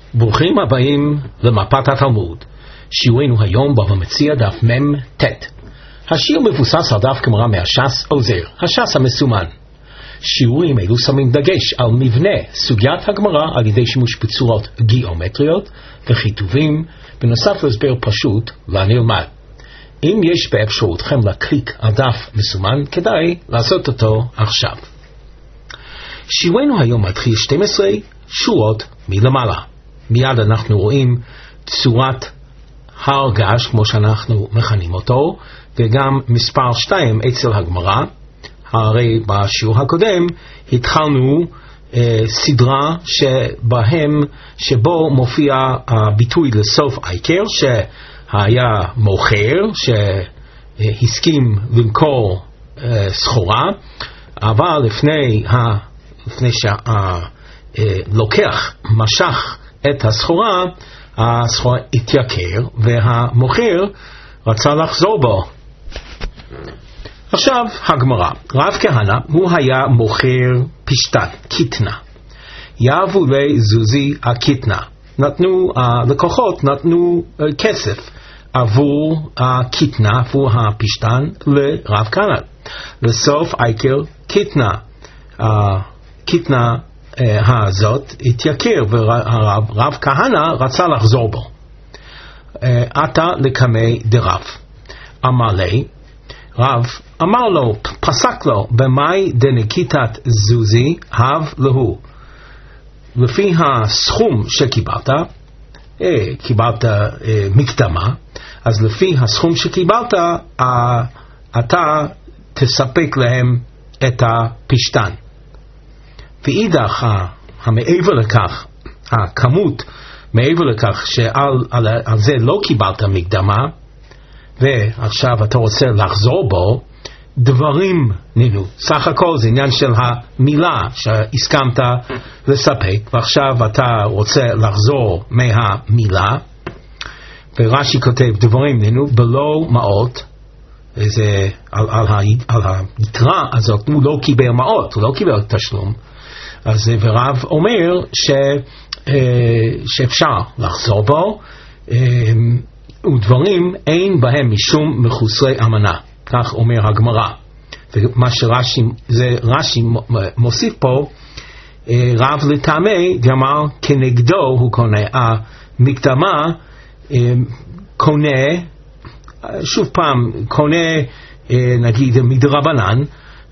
ברוכים הבאים למפת התלמוד. שיעורנו היום בבא מציעא דף מ"ט. השיעור מבוסס על דף גמרא מהש"ס עוזר, הש"ס המסומן. שיעורים אלו שמים דגש על מבנה סוגיית הגמרא על ידי שימוש בצורות גיאומטריות וכיתובים, בנוסף להסבר פשוט לנלמד. אם יש באפשרותכם להקליק על דף מסומן, כדאי לעשות אותו עכשיו. שיעורנו היום מתחיל 12 שורות מלמעלה. מיד אנחנו רואים צורת הר געש, כמו שאנחנו מכנים אותו, וגם מספר 2 אצל הגמרא. הרי בשיעור הקודם התחלנו סדרה שבו מופיע הביטוי לסוף העיקר, שהיה מוכר שהסכים למכור סחורה, אבל לפני שהלוקח משך את הסחורה, הסחורה התייקר והמוכר רצה לחזור בו. עכשיו הגמרא, רב כהנא הוא היה מוכר פשתן, קיטנה. יאבו לזוזי הקיטנה. לקוחות נתנו כסף עבור הקיטנה, עבור הפשתן לרב כהנא. לסוף עיקר קיטנה. קיטנה הזאת התייקר ורב כהנא רצה לחזור בו. עתה לקמי דרב. אמר לי, רב אמר לו, פסק לו, במאי דנקיטת זוזי הב להו. לפי הסכום שקיבלת, קיבלת מקדמה, אז לפי הסכום שקיבלת, אתה תספק להם את הפשתן. ואידך, המעבר לכך, הכמות מעבר לכך שעל זה לא קיבלת מקדמה, ועכשיו אתה רוצה לחזור בו, דברים נינו. סך הכל זה עניין של המילה שהסכמת לספק, ועכשיו אתה רוצה לחזור מהמילה, ורש"י כותב דברים נינו בלא מעות, זה על היתרה הזאת הוא לא קיבל מעות, הוא לא קיבל תשלום. אז ורב אומר שאפשר לחזור בו, ודברים אין בהם משום מחוסרי אמנה, כך אומר הגמרא. ומה שרש"י מוסיף פה, רב לטעמי דאמר כנגדו הוא קונה. המקדמה קונה, שוב פעם, קונה נגיד מדרבנן,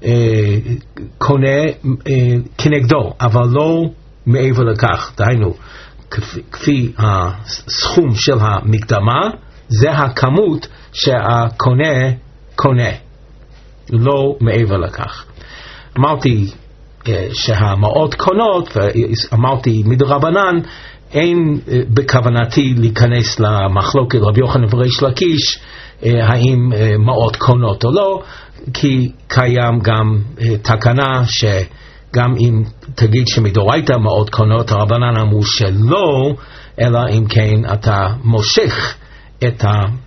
קונה כנגדו, אבל לא מעבר לכך. דהיינו, כפי הסכום של המקדמה, זה הכמות שהקונה קונה, לא מעבר לכך. אמרתי שהמאות קונות, ואמרתי מדרבנן, אין בכוונתי להיכנס למחלוקת רבי יוחנן וריש לקיש, האם מאות קונות או לא, כי קיים גם תקנה שגם אם תגיד שמדאורייתא מאות קונות, הרבנן אמרו שלא, אלא אם כן אתה מושך את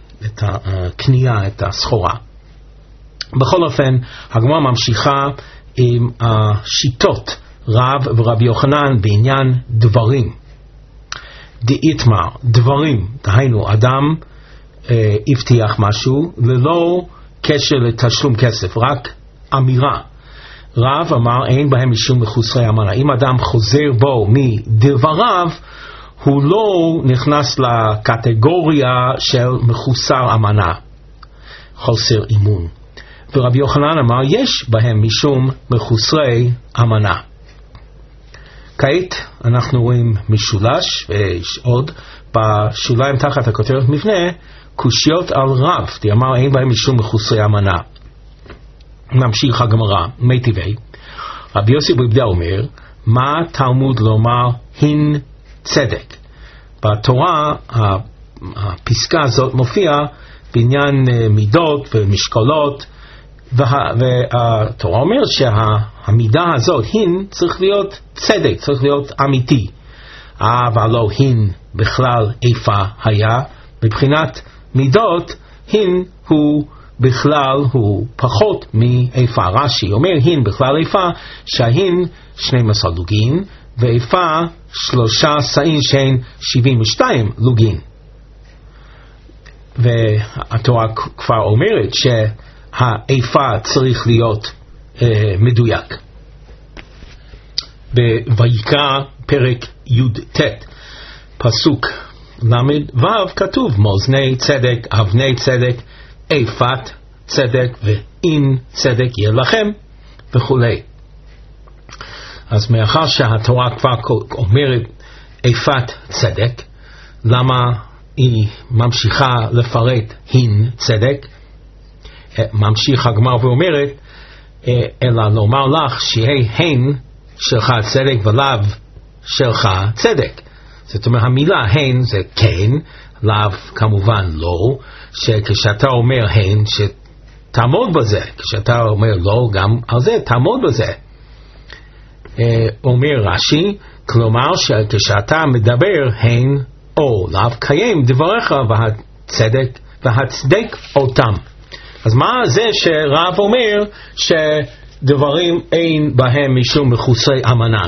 הקנייה, את הסחורה. בכל אופן, הגמרא ממשיכה עם השיטות רב ורבי יוחנן בעניין דברים. דאיתמר, דברים, דהיינו אדם הבטיח משהו ללא קשר לתשלום כסף, רק אמירה. רב אמר אין בהם משום מחוסרי אמנה. אם אדם חוזר בו מדבריו, הוא לא נכנס לקטגוריה של מחוסר אמנה, חוסר אימון. ורבי יוחנן אמר יש בהם משום מחוסרי אמנה. כעת אנחנו רואים משולש, ויש עוד בשוליים תחת הכותרת מבנה, קושיות על רב, דאמר אין בהם משום מחוסרי אמנה. ממשיך הגמרא, מי טבעי. רבי יוסי בן יהודה אומר, מה תלמוד לומר הין צדק? בתורה הפסקה הזאת מופיעה בעניין מידות ומשקולות, והתורה אומרת שהמידה הזאת, הין, צריך להיות צדק, צריך להיות אמיתי. אבל לא הין בכלל איפה היה, מבחינת מידות, הין הוא בכלל הוא פחות מאיפה. רש"י אומר הין בכלל איפה, שההין 12 דוגין, ואיפה 3 סאים שהן 72 לוגין. והתורה כבר אומרת שהאיפה צריך להיות מדויק. בויקרא פרק י"ט פסוק ל"ו כתוב מאזני צדק, אבני צדק, איפת צדק ואין צדק יהיה לכם וכולי. אז מאחר שהתורה כבר אומרת איפת צדק, למה היא ממשיכה לפרט הין צדק? ממשיך הגמרא ואומרת אלא לומר לך שיהיה הן שלך צדק ולאו שלך צדק. זאת אומרת המילה הן זה כן, לאו כמובן לא, שכשאתה אומר הן שתעמוד בזה, כשאתה אומר לא גם על זה תעמוד בזה. אומר רש"י, כלומר שכשאתה מדבר הן או לאו קיים דבריך והצדק אותם. אז מה זה שרב אומר שדברים אין בהם משום מחוסרי אמנה?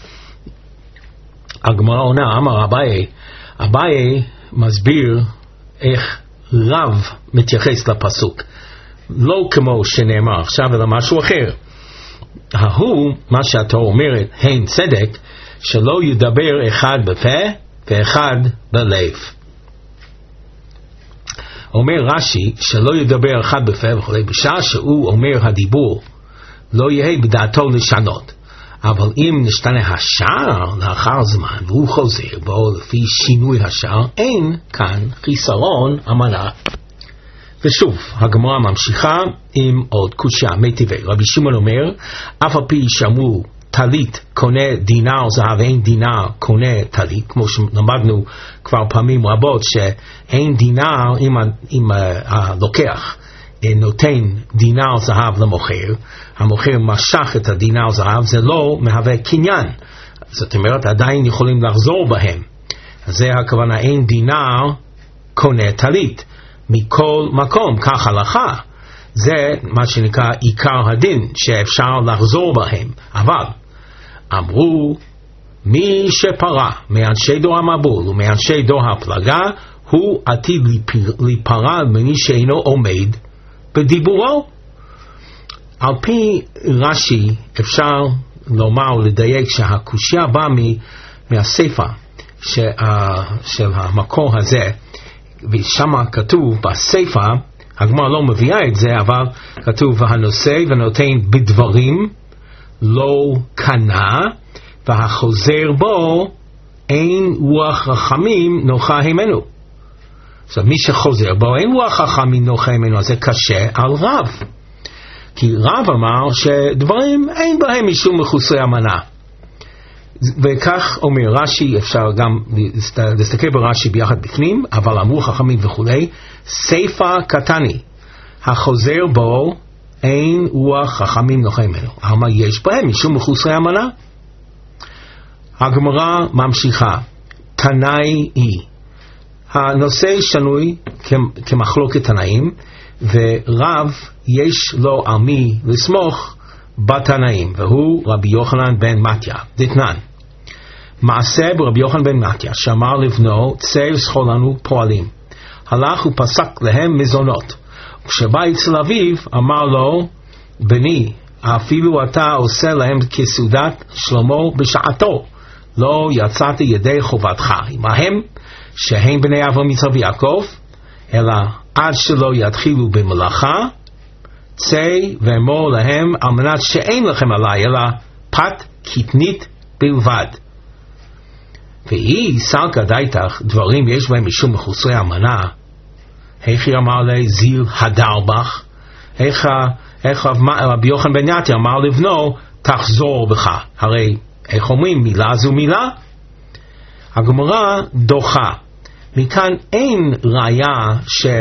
הגמרא עונה, אמר אביי מסביר איך רב מתייחס לפסוק, לא כמו שנאמר עכשיו אלא משהו אחר. מה שאתה אומרת הן צדק, שלא ידבר אחד בפה ואחד בלב. אומר רש"י שלא ידבר אחד בפה וכולי, בשעה שהוא אומר הדיבור לא יהיה בדעתו לשנות, אבל אם נשתנה השער לאחר זמן והוא חוזר בו לפי שינוי השער, אין כאן חיסרון אמנה. ושוב הגמרא ממשיכה עם עוד קושיה מיטיבי. רבי שמעון אומר, אף על פי שאמרו טלית קונה דינר זהב, אין דינר קונה טלית, כמו שלמדנו כבר פעמים רבות שאין דינר אם הלוקח נותן דינר זהב למוכר, המוכר משך את הדינר זהב, זה לא מהווה קניין, זאת אומרת עדיין יכולים לחזור בהם. זה הכוונה אין דינר קונה טלית. מכל מקום, כך הלכה, זה מה שנקרא עיקר הדין שאפשר לחזור בהם. אבל אמרו מי שפרה מאנשי דור המבול ומאנשי דור הפלגה הוא עתיד להיפרע ממי שאינו עומד בדיבורו. על פי רש"י אפשר לומר לדייק שהקושיה באה מהספר של המקור הזה, ושם כתוב בספר, הגמרא לא מביאה את זה, אבל כתוב והנושא ונותן בדברים לא קנה והחוזר בו אין רוח רחמים נוחה הימנו. עכשיו מי שחוזר בו אין רוח רחמים נוחה הימנו, אז זה קשה על רב, כי רב אמר שדברים אין בהם משום מחוסרי אמנה. וכך אומר רש"י, אפשר גם להסתכל ברש"י ביחד בפנים, אבל אמרו חכמים וכולי, ספר קטני החוזר בו אין רוח חכמים נוחה ממנו, אבל יש בהם משום מחוסרי אמנה. הגמרא ממשיכה, תנאי היא, הנושא שנוי כמחלוקת תנאים, ורב יש לו על מי לסמוך בתנאים, והוא רבי יוחנן בן מתיה. דתנן, מעשה ברבי יוחנן בן מתיה שאמר לבנו צא וסחור לנו פועלים, הלך ופסק להם מזונות, וכשבא אצל אביו אמר לו בני אפילו אתה עושה להם כסעודת שלמה בשעתו, לא יצאת ידי חובתך עמהם שהם בני אברהם יצחק ויעקב, אלא עד שלא יתחילו במלאכה צא ואמור להם על מנת שאין לכם עליי אלא פת קטנית בלבד. והיא סלקא דייתך דברים יש בהם משום מחוסרי אמנה, איך היא אמר לזיל הדרבך, איך רבי יוחנן בן מתיה אמר לבנו תחזור בך, הרי איך אומרים מילה זו מילה. הגמרא דוחה, מכאן אין ראיה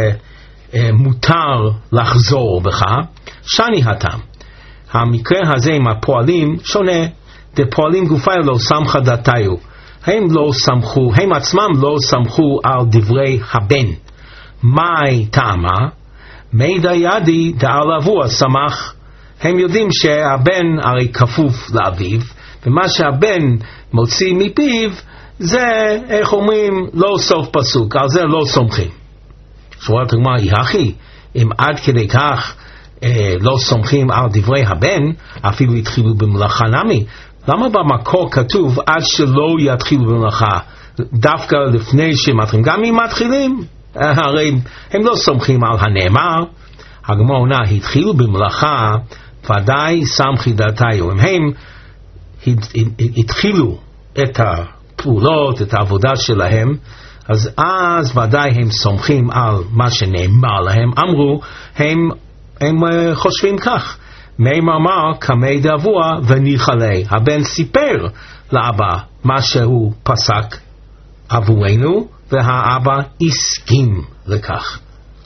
שמותר לחזור בך, שני התם. המקרה הזה עם הפועלים שונה, דפועלים גופי לא סמכה דתיו, הם לא סמכו, הם עצמם לא סמכו על דברי הבן. מהי טעמה? מידע ידי דעל אבוה סמך, הם יודעים שהבן הרי כפוף לאביו, ומה שהבן מוציא מפיו, זה, איך אומרים, לא סוף פסוק, על זה לא סומכים. שואלת הגמרא, יחי, אם עד כדי כך לא סומכים על דברי הבן, אפילו התחילו במלאכה נמי, למה במקור כתוב עד שלא יתחילו במלאכה, דווקא לפני שמתחילים? גם אם מתחילים, הרי הם לא סומכים על הנאמר. הגמרא עונה, התחילו במלאכה, ודאי סמכי דעתיו. אם הם התחילו את הפעולות, את העבודה שלהם, אז ודאי הם סומכים על מה שנאמר להם. אמרו, הם חושבים כך. מי אמר כמי דאבוה וניחלי. הבן סיפר לאבא מה שהוא פסק עבורנו, והאבא הסכים לכך.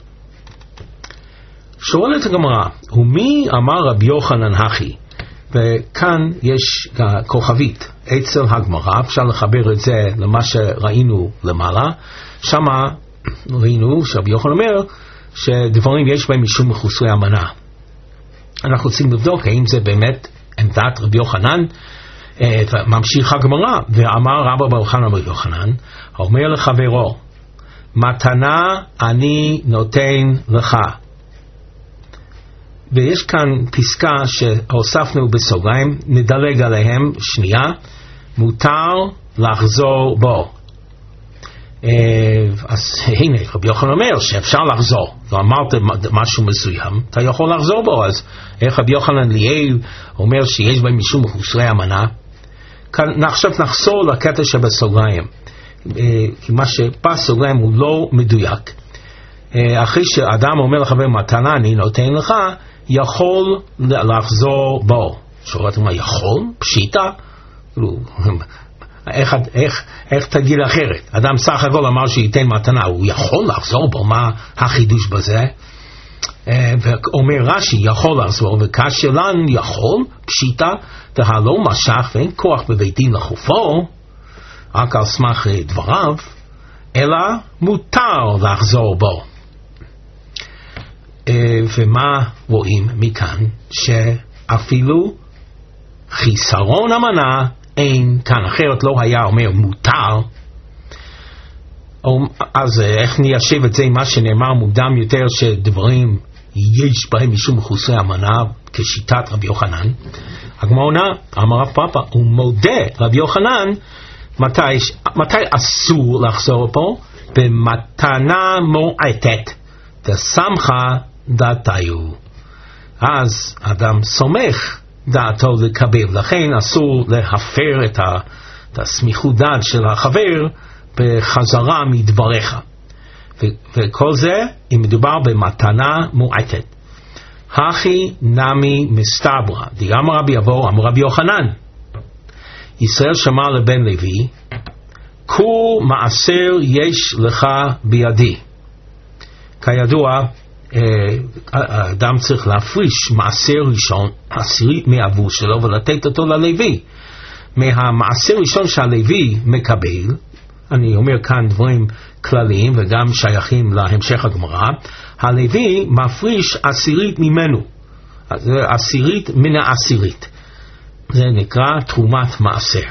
שואלת הגמרא, ומי אמר רבי יוחנן הכי? וכאן יש כוכבית אצל הגמרא, אפשר לחבר את זה למה שראינו למעלה. שמה ראינו שרבי יוחנן אומר שדברים יש בהם משום מחוסרי אמנה. אנחנו רוצים לבדוק האם זה באמת עמדת רבי יוחנן. ממשיך הגמרא, ואמר רבא בר חנא בר יוחנן, אומר לחברו, מתנה אני נותן לך. ויש כאן פסקה שהוספנו בסוגריים, נדלג עליהם שנייה, מותר לחזור בו. אז הנה, רבי יוחנן אומר שאפשר לחזור. ואמרת משהו מסוים, אתה יכול לחזור בו. אז איך רבי יוחנן ליאל אומר שיש בהם משום מחוסרי אמנה? עכשיו נחזור לקטע שבסוגריים, כי מה שבסוגריים הוא לא מדויק. אחרי שאדם אומר לחבר מתנה אני נותן לך, יכול לחזור בו. שואלת מה יכול? פשיטה? איך תגיד אחרת? אדם סך הכל אמר שייתן מתנה, הוא יכול לחזור בו? מה החידוש בזה? ואומר רש"י יכול לחזור, וכאשר לנו יכול, פשיטה, והלא משך ואין כוח בבית דין לחופו, רק על סמך דבריו, אלא מותר לחזור בו. ומה רואים מכאן? שאפילו חיסרון אמנה אין כאן, אחרת לא היה אומר מותר. אז איך ניישב את זה עם מה שנאמר מוקדם יותר, שדברים יש בהם משום מחוסרי אמנה כשיטת רבי יוחנן? הגמרא עונה, אמר רב פאפא, הוא מודה רבי יוחנן מתי אסור לחזור פה? במתנה מועטת דסמכה דעתיו. אז אדם סומך דעתו לקבל, לכן אסור להפר את הסמיכות דעת של החבר בחזרה מדבריך. וכל זה אם מדובר במתנה מועטת. הכי נמי מסתברא דאמר רבי אבו אמר רבי יוחנן, ישראל שמע לבן לוי, כל מעשר יש לך בידי. כידוע, האדם צריך להפריש מעשר ראשון, עשירית מהעבור שלו, ולתת אותו ללוי. מהמעשר ראשון שהלוי מקבל, אני אומר כאן דברים כלליים וגם שייכים להמשך הגמרא, הלוי מפריש עשירית ממנו, עשירית מן העשירית. זה נקרא תרומת מעשר.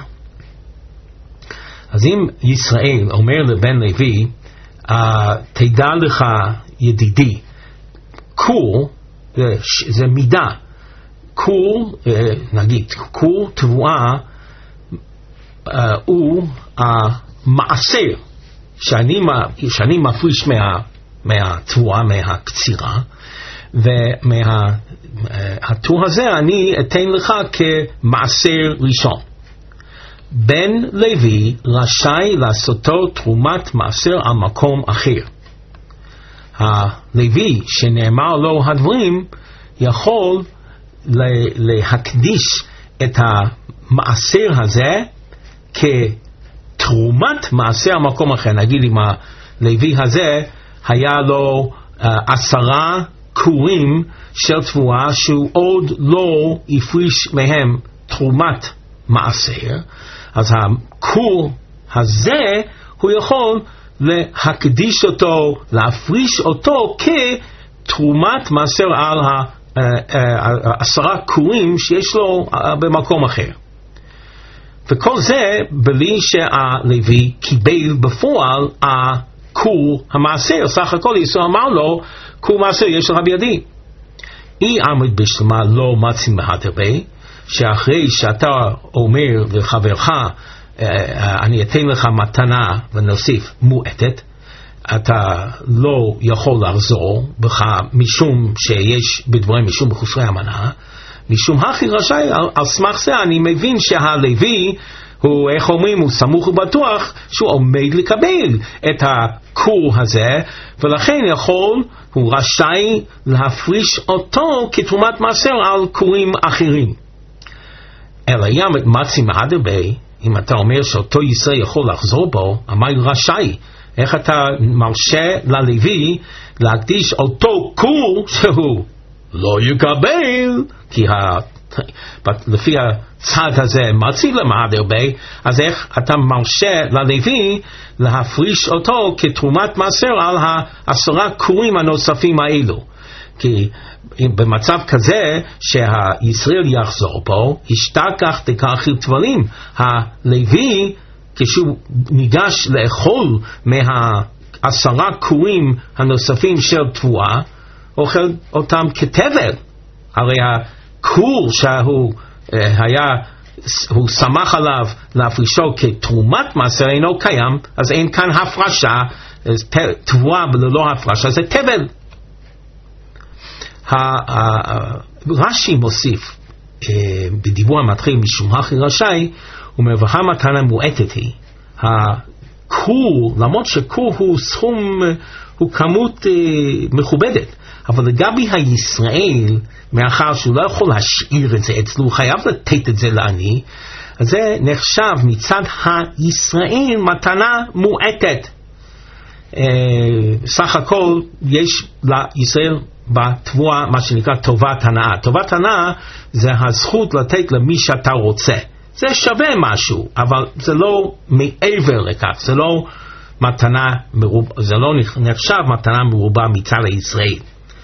אז אם ישראל אומר לבן לוי, תדע לך ידידי, קור, זה מידה, קור, נגיד, קור תבואה, הוא המעשר שאני מפריש מהתבואה, מהקצירה, ומהתור הזה אני אתן לך כמעשר ראשון. בן לוי רשאי לעשותו תרומת מעשר על מקום אחר. הלוי שנאמר לו הדברים יכול להקדיש את המעשר הזה כתרומת מעשר על מקום אחר. נגיד אם הלוי הזה היה לו 10 קורים של תבואה שהוא עוד לא הפריש מהם תרומת מעשר, אז הקור הזה הוא יכול להקדיש אותו, להפריש אותו כתרומת מעשר על 10 קורים שיש לו במקום אחר. וכל זה בלי שהלוי קיבל בפועל הכור המעשר. סך הכל ישראל אמר לו, כור מעשר יש לך בידי. אי עמד בשלמה לא מצים מהדר בי, שאחרי שאתה אומר לחברך, אני אתן לך מתנה ונוסיף מועטת, אתה לא יכול לחזור בך משום שיש בדברים משום בחוסרי המנה, משום הכי רשאי. על סמך זה אני מבין שהלוי הוא, איך אומרים, הוא סמוך ובטוח שהוא עומד לקבל את הכור הזה, ולכן הוא רשאי להפריש אותו כתרומת מעשר על כורים אחרים. אלא ימת מצי מהדר בי, אם אתה אומר שאותו ישראל יכול לחזור בו, אמר רשאי, איך אתה מרשה ללוי להקדיש אותו כור שהוא לא יקבל, כי לפי הצד הזה מצי למהדר בי, אז איך אתה מרשה ללוי להפריש אותו כתרומת מעשר על 10 כורים הנוספים האלו? כי במצב כזה שהישראל יחזור בו, ישתכח דקאכיל טבלים, הלוי כשהוא ניגש לאכול 10 כורים הנוספים של תבואה, אוכל אותם כתבל. הרי הכור שהוא הוא שמח עליו להפרישו כתרומת מעשר אינו קיים, אז אין כאן הפרשה. תבואה ללא הפרשה זה תבל. רש"י מוסיף בדיבור המתחיל משום הכי רשאי, הוא אומר והמתנה מועטת היא, הכור, למרות שכור הוא סכום, הוא כמות מכובדת, אבל לגבי הישראל, מאחר שהוא לא יכול להשאיר את זה אצלו, הוא חייב לתת את זה לעני, אז זה נחשב מצד הישראל מתנה מועטת. סך הכל יש לישראל בתבואה מה שנקרא טובת הנאה. טובת הנאה זה הזכות לתת למי שאתה רוצה. זה שווה משהו, אבל זה לא מעבר לכך, זה לא מתנה מרובה, זה לא נחשב מתנה מרובה מצד הישראל.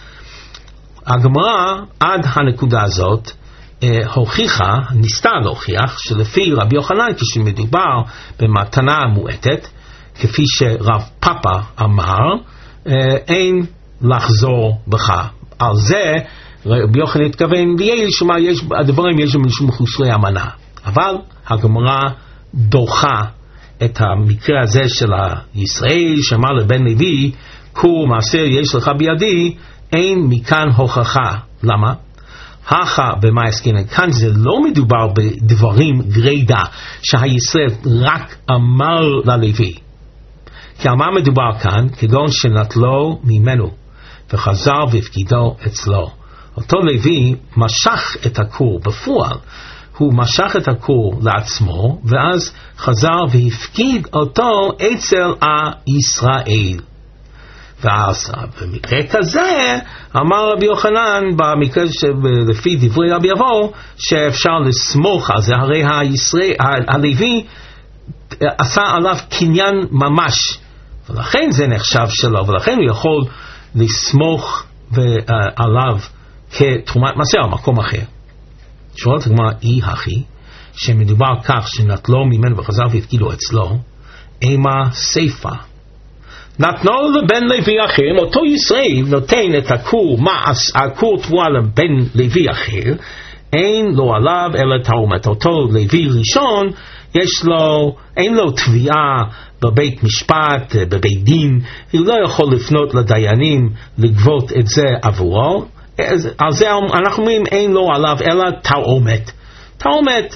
הגמרא עד הנקודה הזאת הוכיחה, ניסתה להוכיח, שלפי רבי יוחנן כשמדובר במתנה מועטת, כפי שרב פאפה אמר, אין לחזור בך. על זה רבי יוחנן התכוון, הדברים יש משום חוסרי המנה. אבל הגמרא דוחה את המקרה הזה של הישראל שאמר לבן לוי, כור מעשר יש לך בידי, אין מכאן הוכחה. למה? הכה במה עסקינן, כאן זה לא מדובר בדברים גרידא שהישראל רק אמר ללוי, כי על מה מדובר כאן? כגון שנטלו ממנו וחזר והפקידו אצלו. אותו לוי משך את הכור בפועל, הוא משך את הכור לעצמו ואז חזר והפקיד אותו אצל הישראל. ואז במקרה כזה אמר רבי יוחנן, במקרה לפי דברי רבי אבו, שאפשר לסמוך על זה, הרי הלוי עשה עליו קניין ממש, ולכן זה נחשב שלו, ולכן הוא יכול לסמוך עליו כתרומת מעשר על מקום אחר. שואלת הגמרא, אי הכי שמדובר כך שנטלו ממנו וחזר והפקידו אצלו, אימה סיפה, נתנו לבן לוי אחר, אותו ישראל נותן את הכור תבואה לבן לוי אחר, אין לו עליו אלא תרומת. אותו לוי ראשון אין לו תביעה בבית משפט, בבית דין, הוא לא יכול לפנות לדיינים לגבות את זה עבורו. על זה אנחנו אומרים אין לו עליו אלא תרומת. תרומת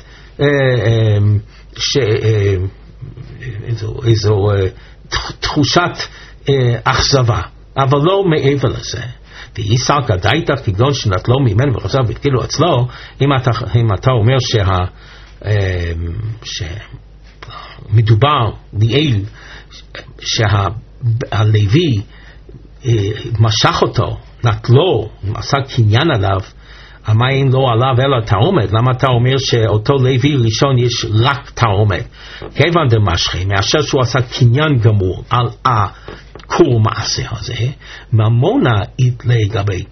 איזו תחושת אכזבה, אבל לא מעבר לזה. ויסר כדאיתך כגון שנטלו ממנו וחזר והפקידו אצלו, אם אתה אומר שמדובר ליאל שהלוי משך אותו, נטלו, עשה קניין עליו, מה אין לו עליו אלא תרומת? למה אתה אומר שאותו לוי ראשון יש רק תרומת? כיוון דמשכי, מאשר שהוא עשה קניין גמור על הכור מעשר הזה, ממונה לגבי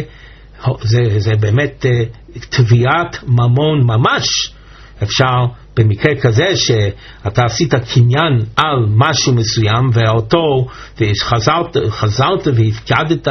זה באמת תביעת ממון ממש. אפשר במקרה כזה שאתה עשית קניין על משהו מסוים ואותו חזרת והפקדת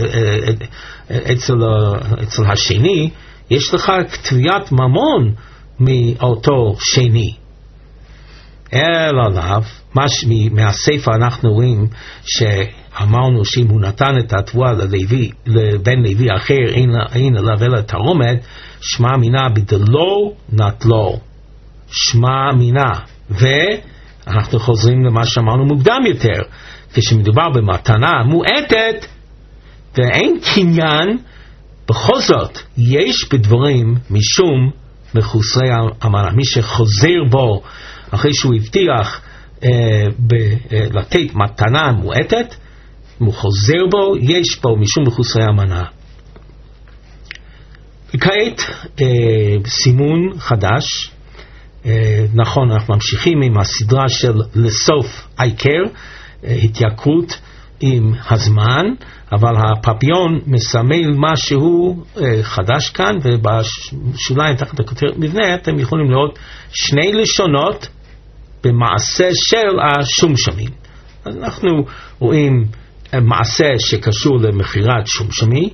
אצל השני, יש לך תביעת ממון מאותו שני. אלא לאו, מהספר אנחנו רואים שאמרנו שאם הוא נתן את התבואה לבן לוי אחר אין עליו אלא תרומת, שמע מינה בדלו נטלו, שמע מינה. ואנחנו חוזרים למה שאמרנו מוקדם יותר, כשמדובר במתנה מועטת ואין קניין, בכל זאת יש בדברים משום מחוסרי המנה. מי שחוזר בו אחרי שהוא הבטיח לתת מתנה מועטת, הוא חוזר בו, יש בו משום מחוסרי המנה. כעת סימון חדש. נכון, אנחנו ממשיכים עם הסדרה של לסוף העיקר, התייקרות עם הזמן, אבל הפפיון מסמל משהו חדש כאן, ובשוליים תחת הכותרת מבנה אתם יכולים לראות שני לשונות במעשה של השומשמים. אנחנו רואים מעשה שקשור למכירת שומשמי,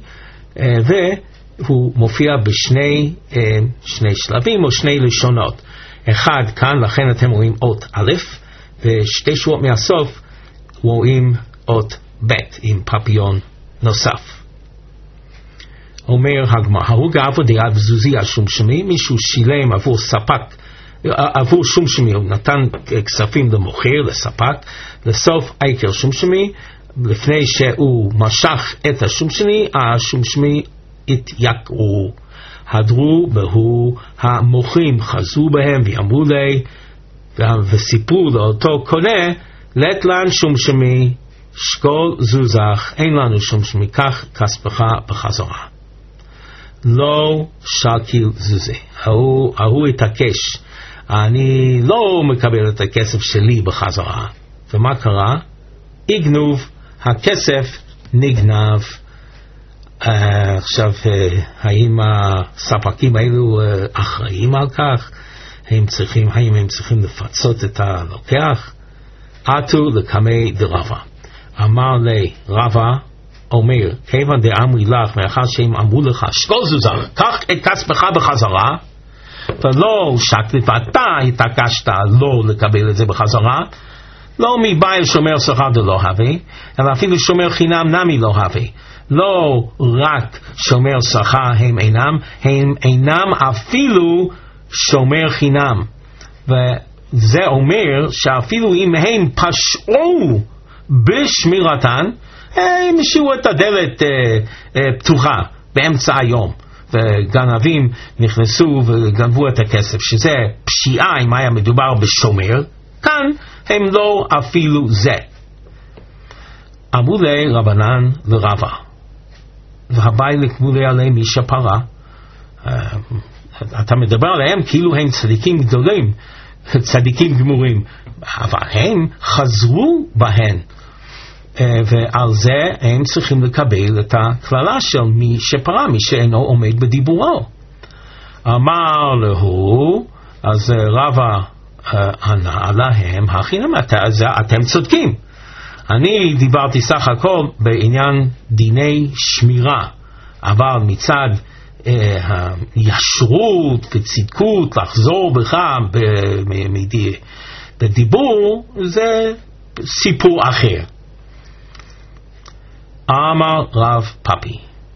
והוא מופיע בשני שלבים או שני לשונות. אחד כאן, לכן אתם רואים אות א', ושתי שורות מהסוף רואים אות ב' עם פפיון נוסף. אומר הגמרא, ההוא גב דירה וזוזי השומשמי, מישהו שילם עבור ספק, עבור שומשמי, הוא נתן כספים למוכר, לספק, לסוף העיקר שומשמי, לפני שהוא משך את השומשמי התייקרו. הדרו בהו המוכרים, חזו בהם ואמרו לי, וסיפרו לאותו קונה, לת לן שומשמי, שקול זוזך, אין לנו שומשמי, קח כספך בחזרה. לא שקיל זוזי. ההוא התעקש, אני לא מקבל את הכסף שלי בחזרה. ומה קרה? יגנוב, הכסף נגנב. עכשיו, האם הספקים האלו אחראים על כך? האם הם צריכים לפצות את הלוקח? עטו לקמי דרבה. אמר לי רבה, אומר, כיוון דאמרי לך, מאחר שהם אמרו לך, שקול זוזר, קח את כספך בחזרה, ולא שקלת, ואתה התעקשת לא לקבל את זה בחזרה, לא מבעל שומר שכר דלא הווה, אלא אפילו שומר חינם נמי לא הווה. לא רק שומר שכר הם אינם אפילו שומר חינם. וזה אומר שאפילו אם הם פשעו בשמירתן, הם השאירו את הדלת פתוחה באמצע היום, וגנבים נכנסו וגנבו את הכסף, שזה פשיעה אם היה מדובר בשומר. כאן הם לא אפילו זה. אמרו לי רבנן לרבה, והבאי לקבולי עליהם משפרה. אתה מדבר עליהם כאילו הם צדיקים גדולים, צדיקים גמורים, אבל הם חזרו בהן, ועל זה הם צריכים לקבל את הכללה של מי שפרה, מי שאינו עומד בדיבורו. אמר לו, אז רבה ענה להם, החינם, אתם צודקים. אני דיברתי סך הכל בעניין דיני שמירה, אבל מצד הישרות וצדקות לחזור בך בדיבור, זה סיפור אחר. אמר רב פאפי,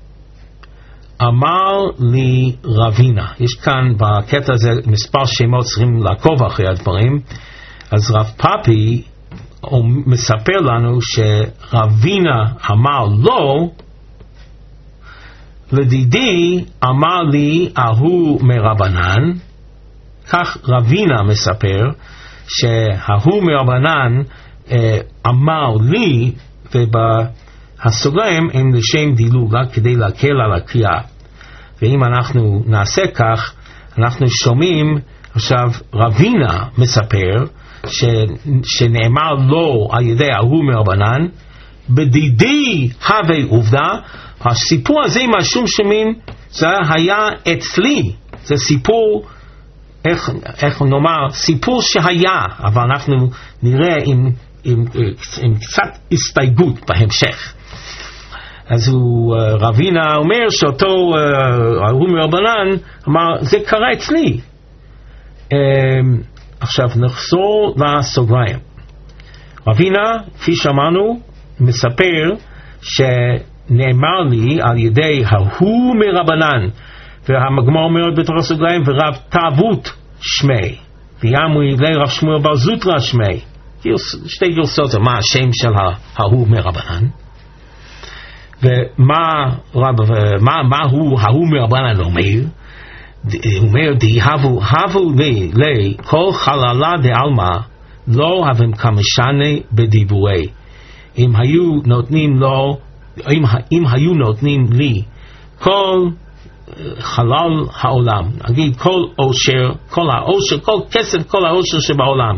אמר לי רבינה, יש כאן בקטע הזה מספר שמות, צריכים לעקוב אחרי הדברים. אז רב פאפי מספר לנו שרבינה אמר לו, לדידי אמר לי ההוא מרבנן. כך רבינה מספר שההוא מרבנן אמר לי, ובסוגריים הם לשם דילוג, רק כדי להקל על הקריאה. ואם אנחנו נעשה כך, אנחנו שומעים עכשיו רבינה מספר שנאמר לו על ידי ההוא מרבנן, בדידי הווה עובדה. הסיפור הזה עם השומשמים זה היה אצלי, זה סיפור איך נאמר, סיפור שהיה, אבל אנחנו נראה עם קצת הסתייגות בהמשך. אז רבינה אומר שאותו ההוא מרבנן אמר, זה קרה אצלי. עכשיו נחזור לסוגריים. רבינה, כפי שאמרנו, מספר שנאמר לי על ידי ההוא מרבנן, והגמרא אומרת בתוך הסוגריים, ורב תאבות שמי, ויאמרי לי רב שמואל בר זוטרא שמי. שתי גרסות, מה השם של ההוא מרבנן, ומה ההוא מרבנן אומר? הוא אומר, הבו לי כל חללה דעלמא לא הבם כמשנה בדיבורי. אם היו נותנים לי כל חלל העולם, נגיד כל עושר, כל העושר, כל כסף, כל העושר שבעולם,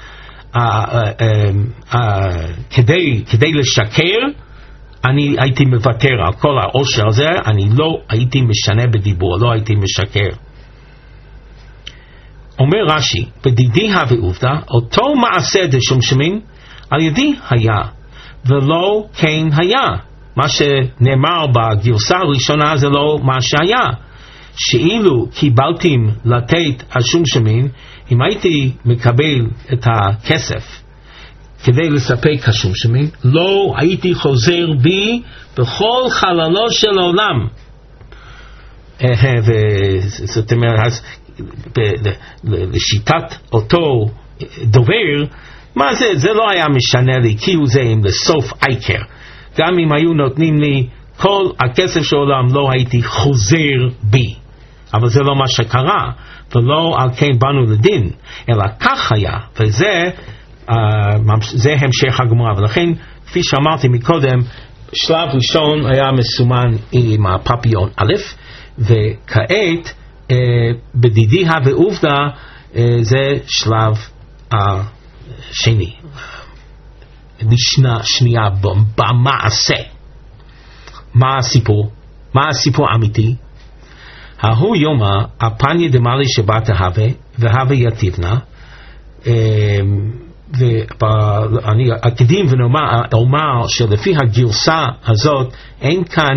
כדי לשקר, אני הייתי מוותר על כל העושר הזה, אני לא הייתי משנה בדיבור, לא הייתי משקר. אומר רש"י, בדידי ועובדה, אותו מעשה דשומשמין על ידי היה, ולא כן היה. מה שנאמר בגרסה הראשונה זה לא מה שהיה. שאילו קיבלתם לתת השומשמין, אם הייתי מקבל את הכסף כדי לספק השומשמין, לא הייתי חוזר בי בכל חללו של העולם. זאת אומרת, לשיטת אותו דובר, מה זה? זה לא היה משנה לי, כאילו זה עם לסוף אייקר. גם אם היו נותנים לי כל הכסף של העולם, לא הייתי חוזר בי. אבל זה לא מה שקרה, ולא על כן באנו לדין, אלא כך היה, וזה זה המשך הגמרא. ולכן, כפי שאמרתי מקודם, שלב ראשון היה מסומן עם הפפיון א', וכעת בדידיה ועובדה זה שלב השני, משנה שנייה במעשה. מה הסיפור? מה הסיפור האמיתי? ההוא יומא הפניה דמלי שבת ההווה והווה יתיבנה. ואני אקדים ונאמר שלפי הגרסה הזאת אין כאן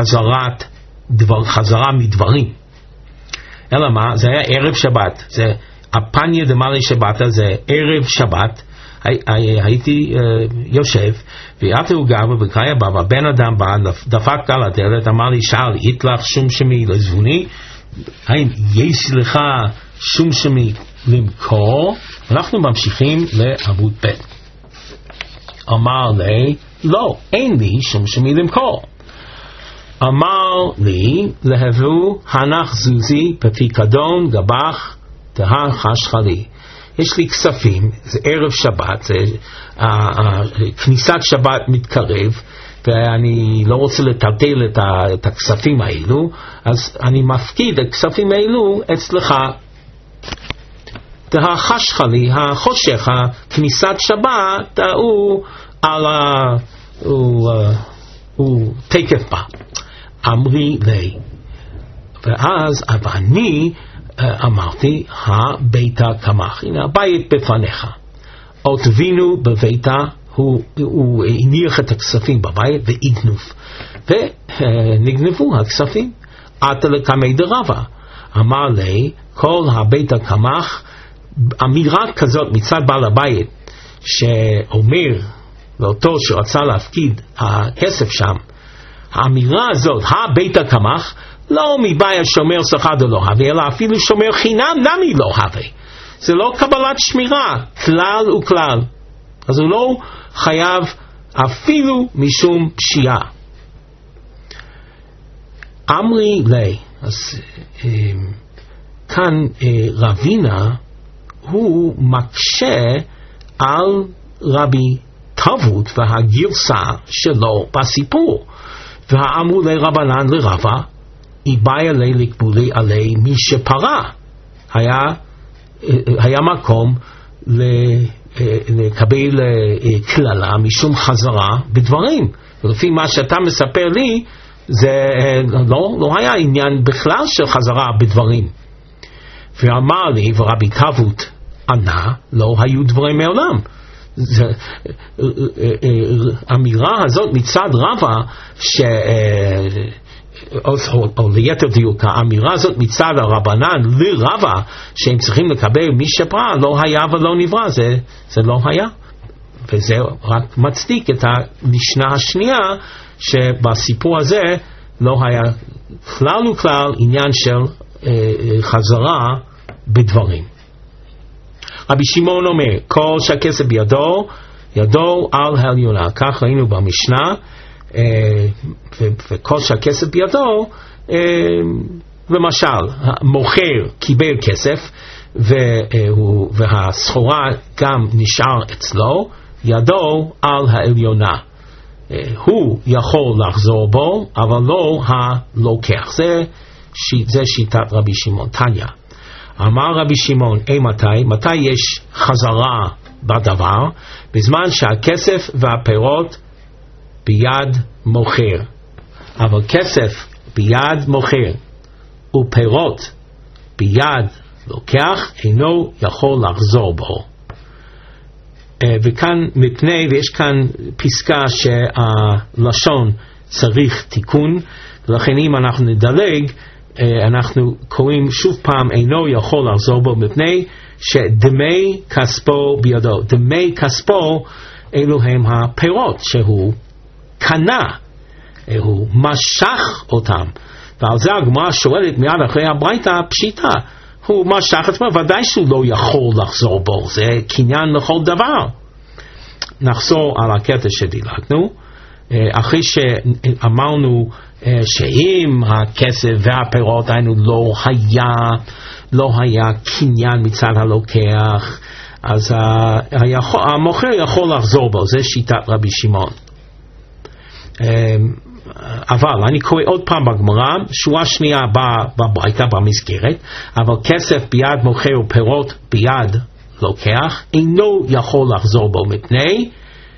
חזרה מדברים, אלא מה? זה היה ערב שבת, זה הפניה דמלי שבת, זה ערב שבת. הייתי יושב ויתהו גר ובקריה בא, והבן אדם בא, דפק על הדלת, אמר לי, שאל, יתלך שומשמי לזבוני? האם יש לך שומשמי למכור? אנחנו ממשיכים לעמוד ב'. אמר לי, לא, אין לי שומשמי למכור. אמר לי, להבו הנח זוזי בפיקדון גבח תהה חשכלי. יש לי כספים, זה ערב שבת, זה כניסת שבת מתקרב, ואני לא רוצה לטלטל את הכספים האלו, אז אני מפקיד את הכספים האלו אצלך. החשך לי, החושך, הכניסת שבת, הוא תקף בה. אמרי לי, ואז אני אמרתי, הביתה קמח, הנה הבית בפניך. עוד וינו בביתה, הוא הניח את הכספים בבית והגנוב, ונגנבו הכספים. עתה לקמי דרבה, אמר לי, כל הביתה קמח, אמירה כזאת מצד בעל הבית, שאומר לאותו שרצה להפקיד הכסף שם, האמירה הזאת, הביתה קמח, לא מבעיה שומר שכר דלא הווה, אלא אפילו שומר חינם נמי לא הווה. זה לא קבלת שמירה, כלל וכלל. אז הוא לא חייב אפילו משום פשיעה. אמרי לי, אז כאן רבינה הוא מקשה על רבי תבות והגרסה שלו בסיפור. והאמרו לי רבנן לרבה, איבאי עלי לקבולי עלי מי שפרה. היה מקום לקבל כללה משום חזרה בדברים. ולפי מה שאתה מספר לי, זה לא היה עניין בכלל של חזרה בדברים. ואמר לי, ורבי כבוד ענה, לא היו דברים מעולם. האמירה הזאת מצד רבא, או ליתר דיוק, האמירה הזאת מצד הרבנן לרבא, שהם צריכים לקבל מי שברא, לא היה ולא נברא, זה לא היה. וזה רק מצדיק את המשנה השנייה, שבסיפור הזה לא היה כלל וכלל עניין של חזרה בדברים. רבי שמעון אומר, כל שהכסף בידו, ידו על העליונה. כך ראינו במשנה, וכל שהכסף בידו, למשל, מוכר קיבל כסף, והסחורה גם נשאר אצלו, ידו על העליונה. הוא יכול לחזור בו, אבל לא הלוקח. זה שיטת רבי שמעון. תניא, אמר רבי שמעון, מתי יש חזרה בדבר? בזמן שהכסף והפירות ביד מוכר. אבל כסף ביד מוכר ופירות ביד לוקח, אינו יכול לחזור בו. וכאן מפני, ויש כאן פסקה שהלשון צריך תיקון, ולכן אם אנחנו נדלג, אנחנו קוראים שוב פעם אינו יכול לחזור בו, מפני שדמי כספו בידו. דמי כספו אלו הם הפירות שהוא קנה, הוא משך אותם, ועל זה הגמרא שואלת מיד אחרי הברייתא פשיטה, הוא משך את עצמו, ודאי שהוא לא יכול לחזור בו, זה קניין לכל דבר. נחזור על הקטע שדילגנו, אחרי שאמרנו שאם הכסף והפירות היינו לא היה קניין מצד הלוקח, אז המוכר יכול לחזור בו, זה שיטת רבי שמעון. אבל אני קורא עוד פעם בגמרא, שורה שנייה בברייתא במסגרת, אבל כסף ביד מוכר ופירות ביד לוקח, אינו יכול לחזור בו, מפני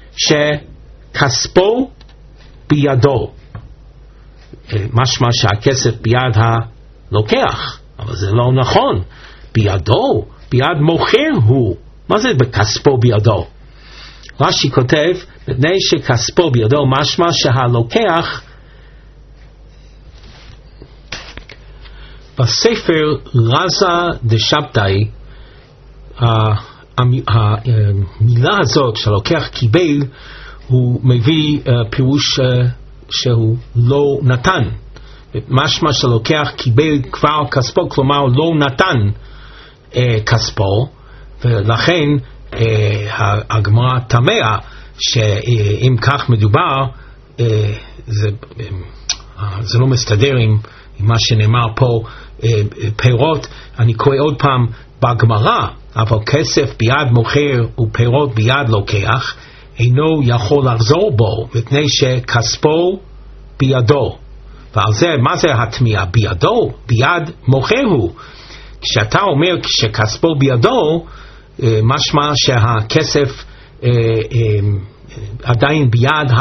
שכספו בידו. משמע שהכסף ביד הלוקח, אבל זה לא נכון. בידו, ביד מוכר הוא. מה זה בכספו בידו? רש"י כותב, מפני שכספו בידו, משמע שהלוקח, בספר רזה דשבתאי, המילה הזאת שהלוקח קיבל, הוא מביא פירוש שהוא לא נתן. משמע שלוקח קיבל כבר כספו, כלומר לא נתן כספו, ולכן הגמרא תמה שאם כך מדובר, זה לא מסתדר עם מה שנאמר פה פירות. אני קורא עוד פעם בגמרא, אבל כסף ביד מוכר ופירות ביד לוקח, אינו יכול לחזור בו, מפני שכספו בידו. ועל זה, מה זה התמיהה? בידו, ביד מוכר הוא. כשאתה אומר שכספו בידו, משמע שהכסף עדיין ביד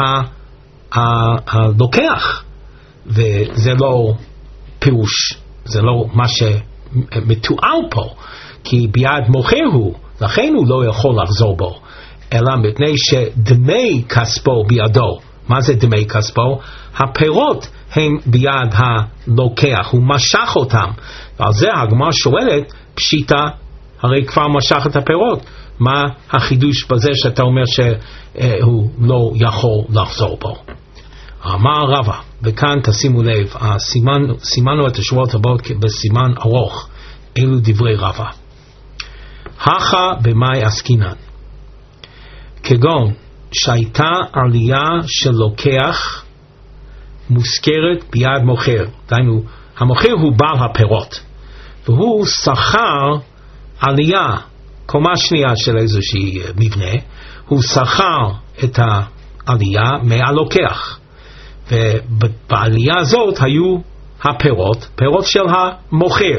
הלוקח, וזה לא פירוש, זה לא מה שמתואר פה, כי ביד מוכר הוא, לכן הוא לא יכול לחזור בו, אלא מפני שדמי כספו בידו. מה זה דמי כספו? הפירות הם ביד הלוקח, הוא משך אותם, ועל זה הגמרא שואלת פשיטה, הרי כבר משך את הפירות, מה החידוש בזה שאתה אומר שהוא לא יכול לחזור בו? אמר רבא, וכאן תשימו לב, סימנו את השורות הבאות בסימן ארוך, אלו דברי רבא. הכה במאי עסקינן, כגון שהייתה עלייה של לוקח מוזכרת ביד מוכר, דיינו, המוכר הוא בעל הפירות, והוא שכר עלייה, קומה שנייה של איזושהי מבנה, הוא שכר את העלייה מהלוקח, ובעלייה הזאת היו הפירות, פירות של המוכר.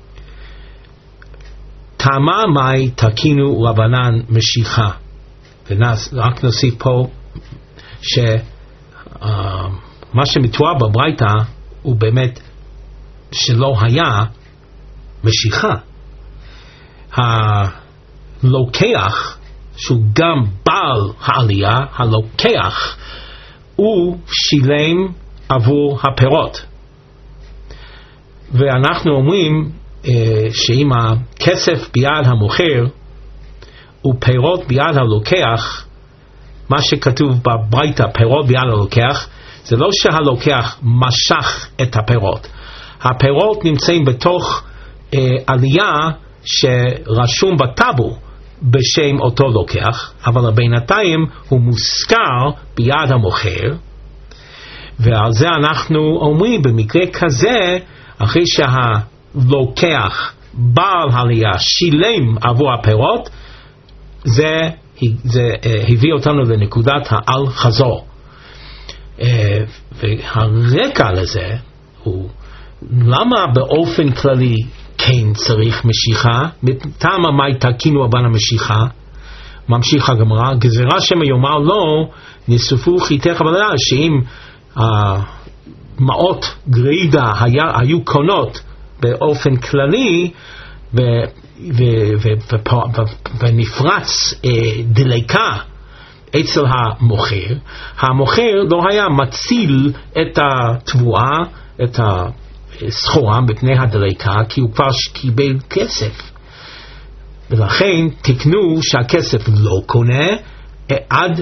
תמה מאי תקינו רבנן משיכה, ורק נוסיף פה שמה שמתואר בברייתא הוא באמת שלא היה משיכה, הלוקח, שהוא גם בעל העלייה, הלוקח, הוא שילם עבור הפירות. ואנחנו אומרים שאם הכסף ביד המוכר ופירות ביד הלוקח, מה שכתוב בברייתא, פירות ביד הלוקח, זה לא שהלוקח משך את הפירות. הפירות נמצאים בתוך עלייה שרשום בטאבו בשם אותו לוקח, אבל בינתיים הוא מוזכר ביד המוכר, ועל זה אנחנו אומרים במקרה כזה, אחרי שהלוקח בעל העלייה שילם עבור הפירות, זה הביא אותנו לנקודת האל חזור. והרקע לזה הוא למה באופן כללי כן צריך משיכה, מטעם המאי תקינו הבן המשיכה. ממשיך הגמרא, גזירה שמא יאמר לו נאספו חיתך בלילה, שאם מעות גרידה היו קונות באופן כללי ונפרץ דליקה אצל המוכר לא היה מציל את התבואה, את הסחורה מפני הדליקה, כי הוא כבר קיבל כסף, ולכן תקנו שהכסף לא קונה עד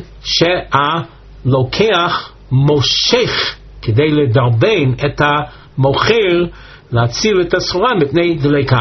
שהלוקח מושך כדי לדרבן את המוכר להציל את הסחורה מפני דליקה.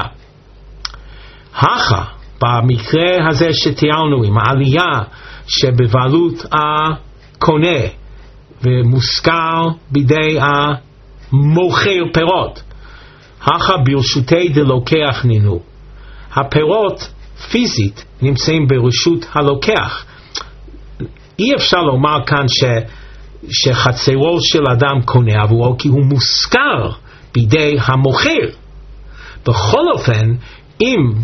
במקרה הזה שתיארנו עם העלייה שבבעלות הקונה ומושכר בידי המוכר פירות, ברשותי דלוקח נינו, הפירות פיזית נמצאים ברשות הלוקח. אי אפשר לומר כאן שחצרו של אדם קונה עבורו, כי הוא מושכר בידי המוכר. בכל אופן, אם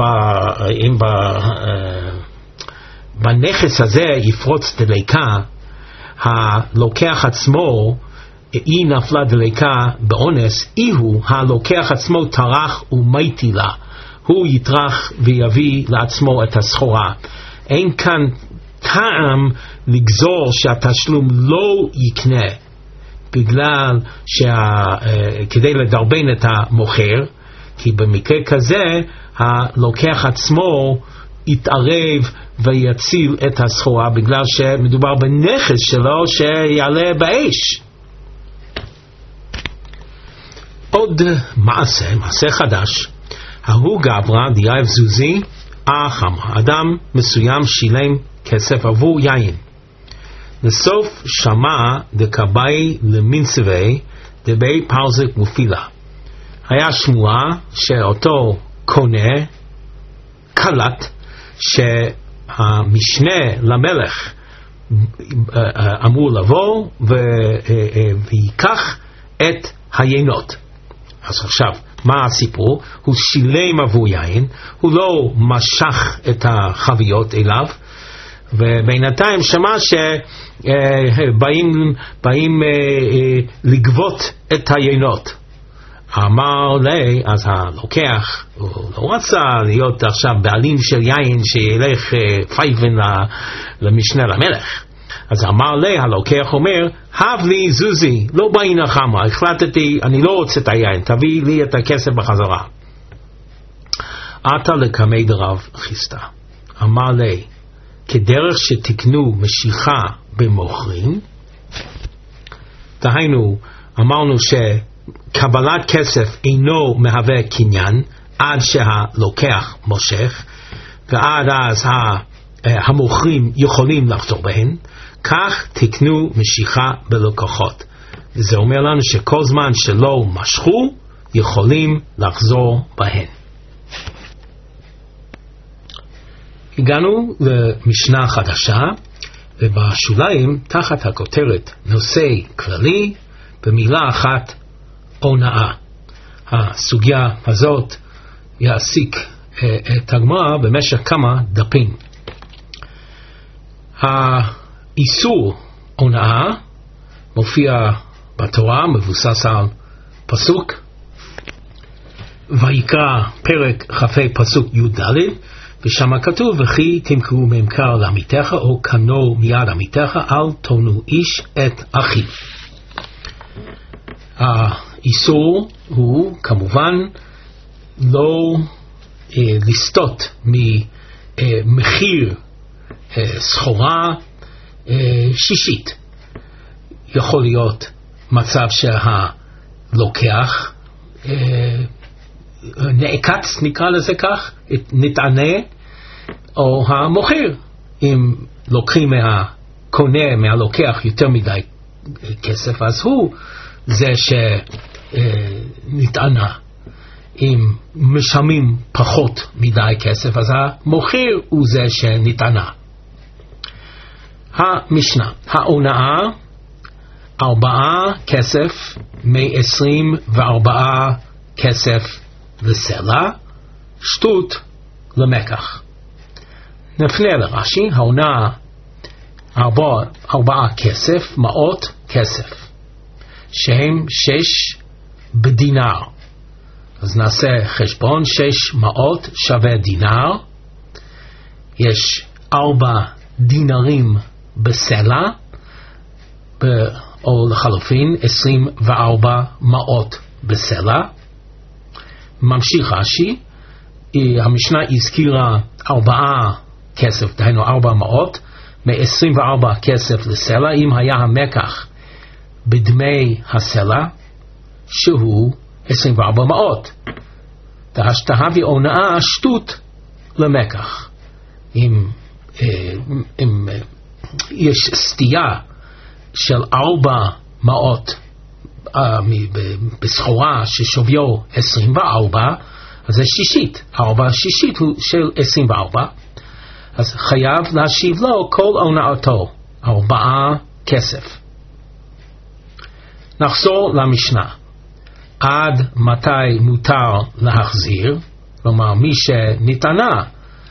בנכס הזה יפרוץ דליקה, הלוקח עצמו, היא נפלה דליקה באונס, הלוקח עצמו טרח ומתי לה, הוא יטרח ויביא לעצמו את הסחורה. אין כאן טעם לגזור שהתשלום לא יקנה, בגלל כדי לדרבן את המוכר, כי במקרה כזה הלוקח עצמו יתערב ויציל את הסחורה, בגלל שמדובר בנכס שלו שיעלה באש. עוד מעשה חדש, ההוא גברא דייב זוזי אחם, אדם מסוים שילם כסף עבור יין, לסוף שמע דקבאי למינצבי דבי פרזק מופילה. היה שמועה שאותו קונה קלט שהמשנה למלך אמור לבוא ויקח את היינות. אז עכשיו, מה הסיפור? הוא שילם עבור יין, הוא לא משך את החביות אליו, ובינתיים שמע שבאים לגבות את היינות. אמר לי, אז הלוקח, הוא לא רצה להיות עכשיו בעלים של יין שילך פייבן למשנה למלך. אז אמר לי, הלוקח אומר, הב לי זוזי, לא באי נחמה, החלטתי, אני לא רוצה את היין, תביא לי את הכסף בחזרה. עתה לקמי דרב חיסטה. אמר לי, כדרך שתקנו משיכה במוכרים, דהיינו, אמרנו שקבלת כסף אינו מהווה קניין עד שהלוקח מושך, ועד אז המוכרים יכולים לחזור בהן, כך תקנו משיכה בלקוחות. וזה אומר לנו שכל זמן שלא משכו, יכולים לחזור בהן. הגענו למשנה חדשה, ובשוליים, תחת הכותרת נושא כללי, במילה אחת, הונאה. הסוגיה הזאת יעסיק את הגמרא במשך כמה דפים. האיסור הונאה מופיע בתורה, מבוסס על פסוק, ויקרא פרק כ"ה פסוק י"ד, ושם כתוב וכי תמכרו ממכר לעמיתך או קנו מיד עמיתך, אל תונו איש את אחיו. האיסור הוא כמובן לא לסטות ממחיר סחורה שישית. יכול להיות מצב שהלוקח נעקץ, נקרא לזה כך, נתענה, או המוכר, אם לוקחים מהקונה, מהלוקח יותר מדי כסף, אז הוא זה שנתענה. אם משלמים פחות מדי כסף, אז המוכר הוא זה שנתענה. המשנה, ההונאה 4 כסף, 124 כסף לסלע, שטות למקח. נפנה לרש"י, ההונאה 4 כסף, 100 כסף, שהם 6 בדינר. אז נעשה חשבון, 600 שווה דינר, יש 4 דינרים בסלע, או לחלופין 2400 בסלע. ממשיך רש"י, המשנה הזכירה 4 כסף, דהיינו 400, מ-24 כסף לסלע, אם היה המקח בדמי הסלע, שהוא 2400. תהווה הונאה שטות למקח. אם יש סטייה של 400 בסחורה ששוויו 24, אז זה שישית, 4 שישית הוא של 24, אז חייב להשיב לו כל הונאתו, 4 כסף. נחזור למשנה. עד מתי מותר להחזיר? כלומר, מי שנתענה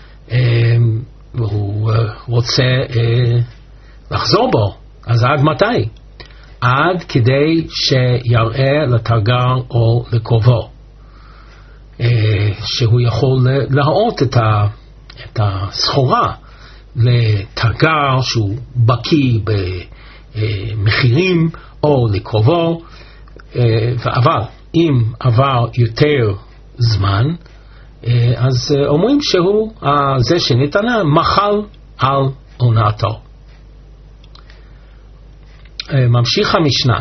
והוא רוצה לחזור בו, אז עד מתי? עד כדי שיראה לתרגר או לקרובו, שהוא יכול להראות את הסחורה לתרגר שהוא בקיא במחירים או לקרובו. אבל אם עבר יותר זמן, אז אומרים שהוא זה שנתנה מחל על הונאתו. ממשיך המשנה.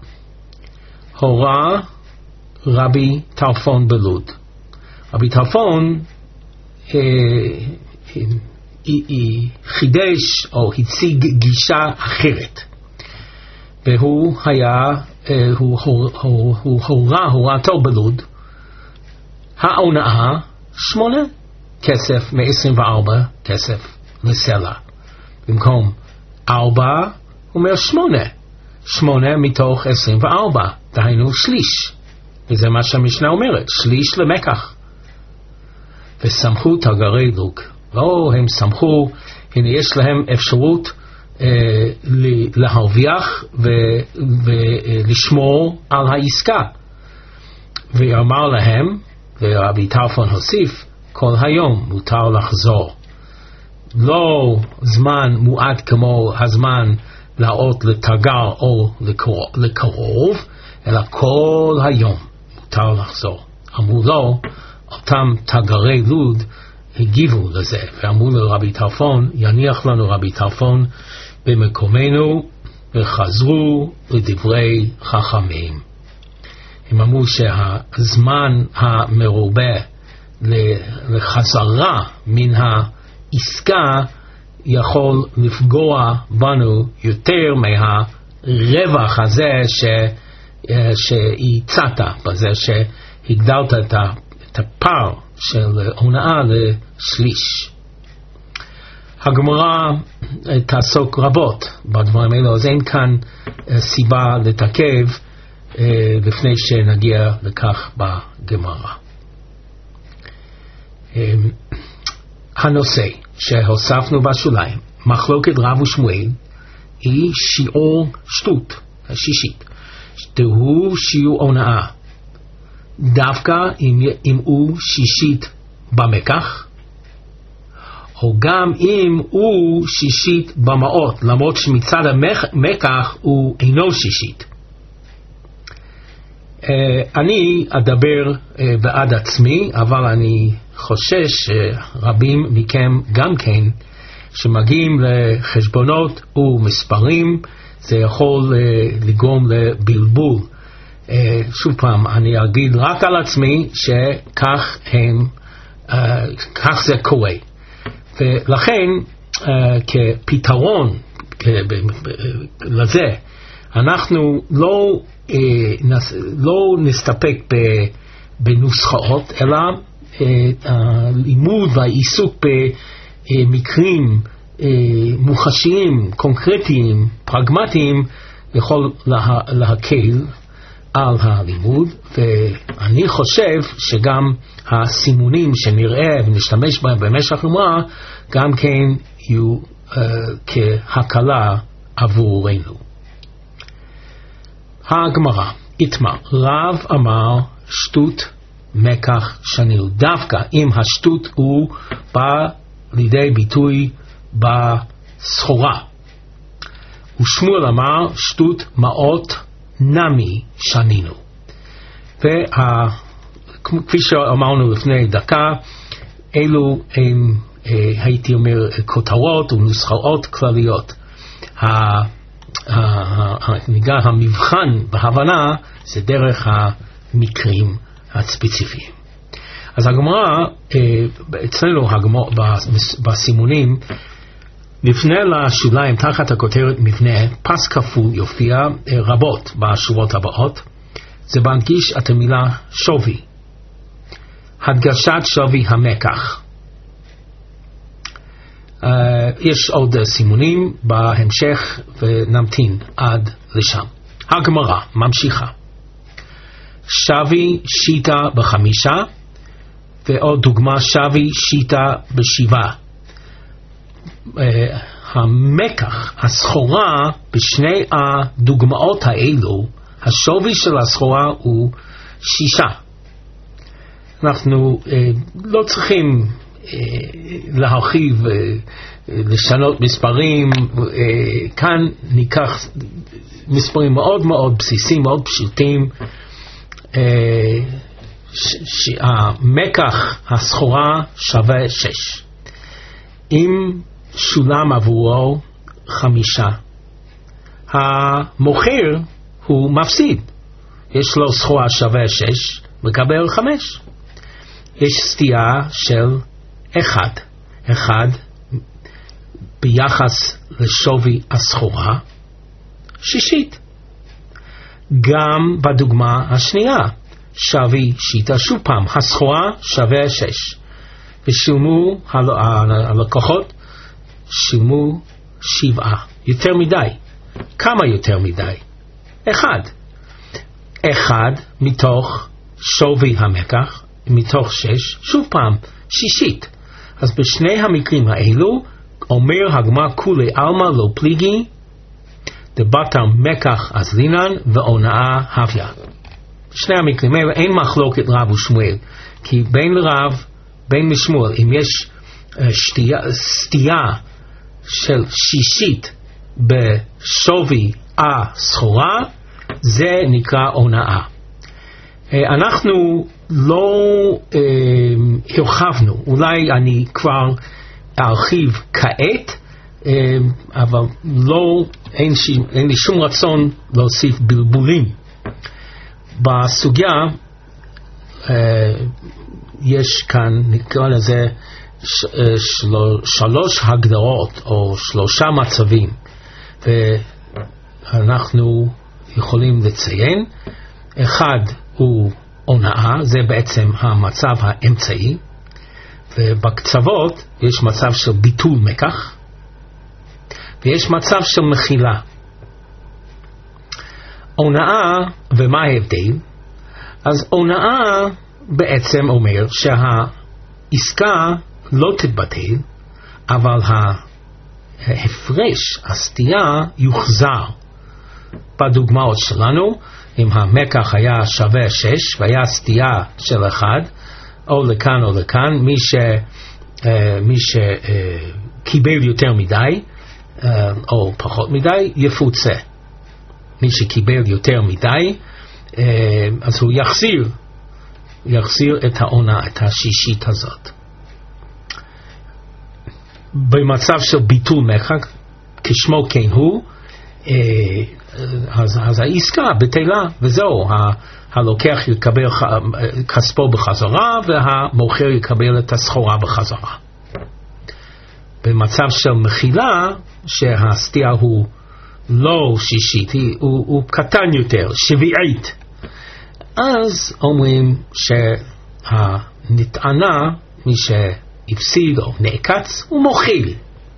הורה רבי טרפון בלוד. רבי טרפון חידש או הציג גישה אחרת, והוא היה הורתו בלוד ההונאה 8 כסף, 124 כסף לסלע. במקום 4 הוא אומר 8 מתוך 24, דהיינו שליש, וזה מה שהמשנה אומרת, שליש למקח. וסמכו תרגרי לוג, לא הם סמכו, הנה יש להם אפשרות להרוויח ולשמור על העסקה. ואמר להם, ורבי טרפון הוסיף, כל היום מותר לחזור. לא זמן מועט כמו הזמן להראות לתרגר או לקרוב, אלא כל היום מותר לחזור. אמרו לו, אותם תרגרי לוד הגיבו לזה, ואמרו לרבי טרפון, יניח לנו רבי טרפון במקומנו, וחזרו לדברי חכמים. הם אמרו שהזמן המרובה לחזרה מן העסקה יכול לפגוע בנו יותר מהרווח הזה שהצעת, בזה שהגדלת את הפער של הונאה לשליש. הגמרא תעסוק רבות בדברים האלו, אז אין כאן סיבה לתעכב לפני שנגיע לכך בגמרא. הנושא שהוספנו בשוליים, מחלוקת רב ושמואל, היא שיעור שטות, השישית, שהוא שיעור הונאה. דווקא אם הוא שישית במקח, או גם אם הוא שישית במעות, למרות שמצד המקח הוא אינו שישית. אני אדבר בעד עצמי, אבל אני חושש שרבים מכם גם כן, שמגיעים לחשבונות ומספרים, זה יכול לגרום לבלבול. שוב פעם, אני אגיד רק על עצמי שכך זה קורה. ולכן כפתרון לזה, אנחנו לא נסתפק בנוסחאות, אלא הלימוד והעיסוק במקרים מוחשיים, קונקרטיים, פרגמטיים, יכול להקל על הלימוד. ואני חושב שגם הסימונים שנראה ונשתמש בהם במשך המורה גם כן יהיו כהקלה עבורנו. הגמרא, איתמר, רב אמר שטות מקח שנינו, דווקא אם השטות הוא בא לידי ביטוי בסחורה. ושמואל אמר שטות מעות נמי שנינו. וכפי שאמרנו לפני דקה, אלו הם, הייתי אומר, כותרות ונוסחאות כלליות. המבחן בהבנה זה דרך המקרים הספציפיים. אז הגמרא, אצלנו בסימונים, לפני לשוליים תחת הכותרת מבנה, פס כפול יופיע רבות בשורות הבאות. זה בהנגיש את המילה שווי, הדגשת שווי המקח. יש עוד סימונים בהמשך ונמתין עד לשם. הגמרא ממשיכה, שווי שיטה בחמישה, ועוד דוגמה שווי שיטה בשבעה. המקח, הסחורה, בשני הדוגמאות האלו, השווי של הסחורה הוא 6. אנחנו לא צריכים להרחיב, לשנות מספרים. כאן ניקח מספרים מאוד מאוד בסיסיים, מאוד פשוטים. המקח, הסחורה, שווה 6. אם שולם עבורו 5, המוכר הוא מפסיד. יש לו סחורה שווה 6, מקבל 5. יש סטייה של 1 ביחס לשווי הסחורה, 6. גם בדוגמה השנייה, שווי שיטה, שוב פעם, הסחורה שווה 6. ושילמו הלקוחות, שילמו 7. יותר מדי. כמה יותר מדי? 1 מתוך שווי המקח, מתוך 6, שוב פעם, 6. אז בשני המקרים האלו, אומר הגמרא כולי עלמא לא פליגי, דבתר מקח אזלינן והונאה הוויה. שני המקרים האלו אין מחלוקת רב ושמואל, כי בין לרב, בין לשמואל, אם יש סטייה של 6 בשווי הסחורה, זה נקרא הונאה. אנחנו לא הרחבנו, אולי אני כבר ארחיב כעת, אבל אין לי שום רצון להוסיף בלבולים. בסוגיה יש כאן, נקרא לזה, 3 הגדרות או 3 מצבים, ואנחנו יכולים לציין. 1 הוא הונאה, זה בעצם המצב האמצעי, ובקצוות יש מצב של ביטול מקח, ויש מצב של מחילה. הונאה, ומה ההבדל? אז הונאה בעצם אומר שהעסקה לא תתבטל, אבל ההפרש, הסטייה, יוחזר. בדוגמאות שלנו אם המקח היה שווה 6 והיה סטייה של 1, או לכאן או לכאן, מי שקיבל יותר מדי או פחות מדי יפוצה. מי שקיבל יותר מדי אז הוא יחזיר את העונה, את השישית הזאת. במצב של ביטול מקח, כשמו כן הוא, אז העסקה בטלה, וזהו, הלוקח יקבל כספו בחזרה, והמוכר יקבל את הסחורה בחזרה. במצב של מחילה, שהסטייה הוא לא שישית, הוא קטן יותר, שביעית, אז אומרים שהנטענה, מי שהפסיד או נעקץ, הוא מוכיל.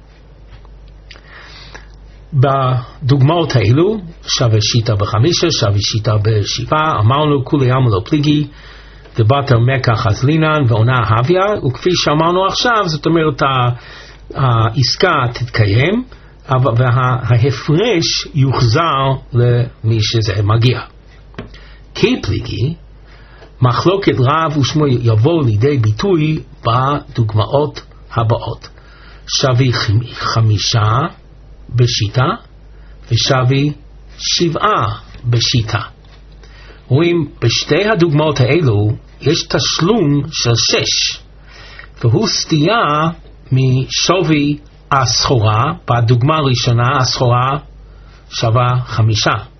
בדוגמאות האלו, שווה שיטה ב5, שווה שיטה ב7, אמרנו כולי עלמא לא פליגי, דבתר מקח אז לינן ועונה הביה, וכפי שאמרנו עכשיו, זאת אומרת העסקה תתקיים, וההפרש יוחזר למי שזה מגיע. כי פליגי, מחלוקת רב ושמו יבוא לידי ביטוי בדוגמאות הבאות. שווה 5 בשיטה ושווה 7 בשיטה. רואים בשתי הדוגמאות האלו יש תשלום של 6, והוא סטייה משווי הסחורה. בדוגמה הראשונה הסחורה שווה 5,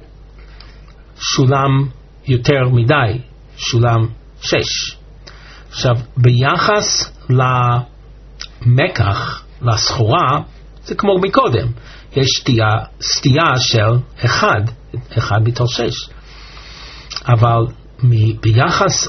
שולם יותר מדי, שולם 6. עכשיו ביחס למקח, לסחורה, זה כמו מקודם, יש סטייה של 1 מתוך 6, אבל ביחס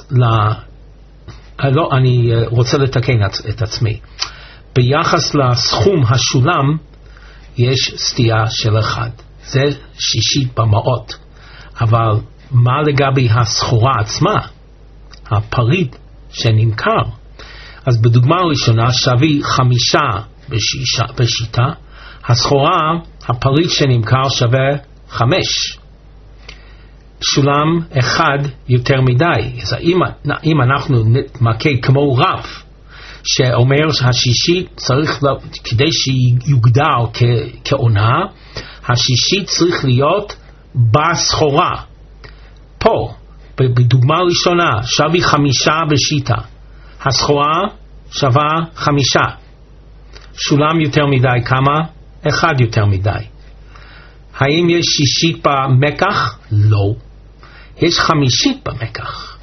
אני רוצה לתקן את עצמי, ביחס לסכום השולם יש סטייה של 1, זה שישית במאות. אבל מה לגבי הסחורה עצמה, הפריט שנמכר? אז בדוגמה הראשונה שווה 5 בשיטה, הסחורה, הפריט שנמכר שווה 5, שולם 1 יותר מדי. אז אם אנחנו נתמקד כמו רב שאומר שהשישית צריך, כדי שיוגדר כעונה, השישית צריך להיות בסחורה. פה בדוגמה ראשונה שווה 5 בשיטה, הסחורה שווה 5, שולם יותר מדי כמה? 1 יותר מדי. האם יש שישית במקח? לא, יש 5 במקח.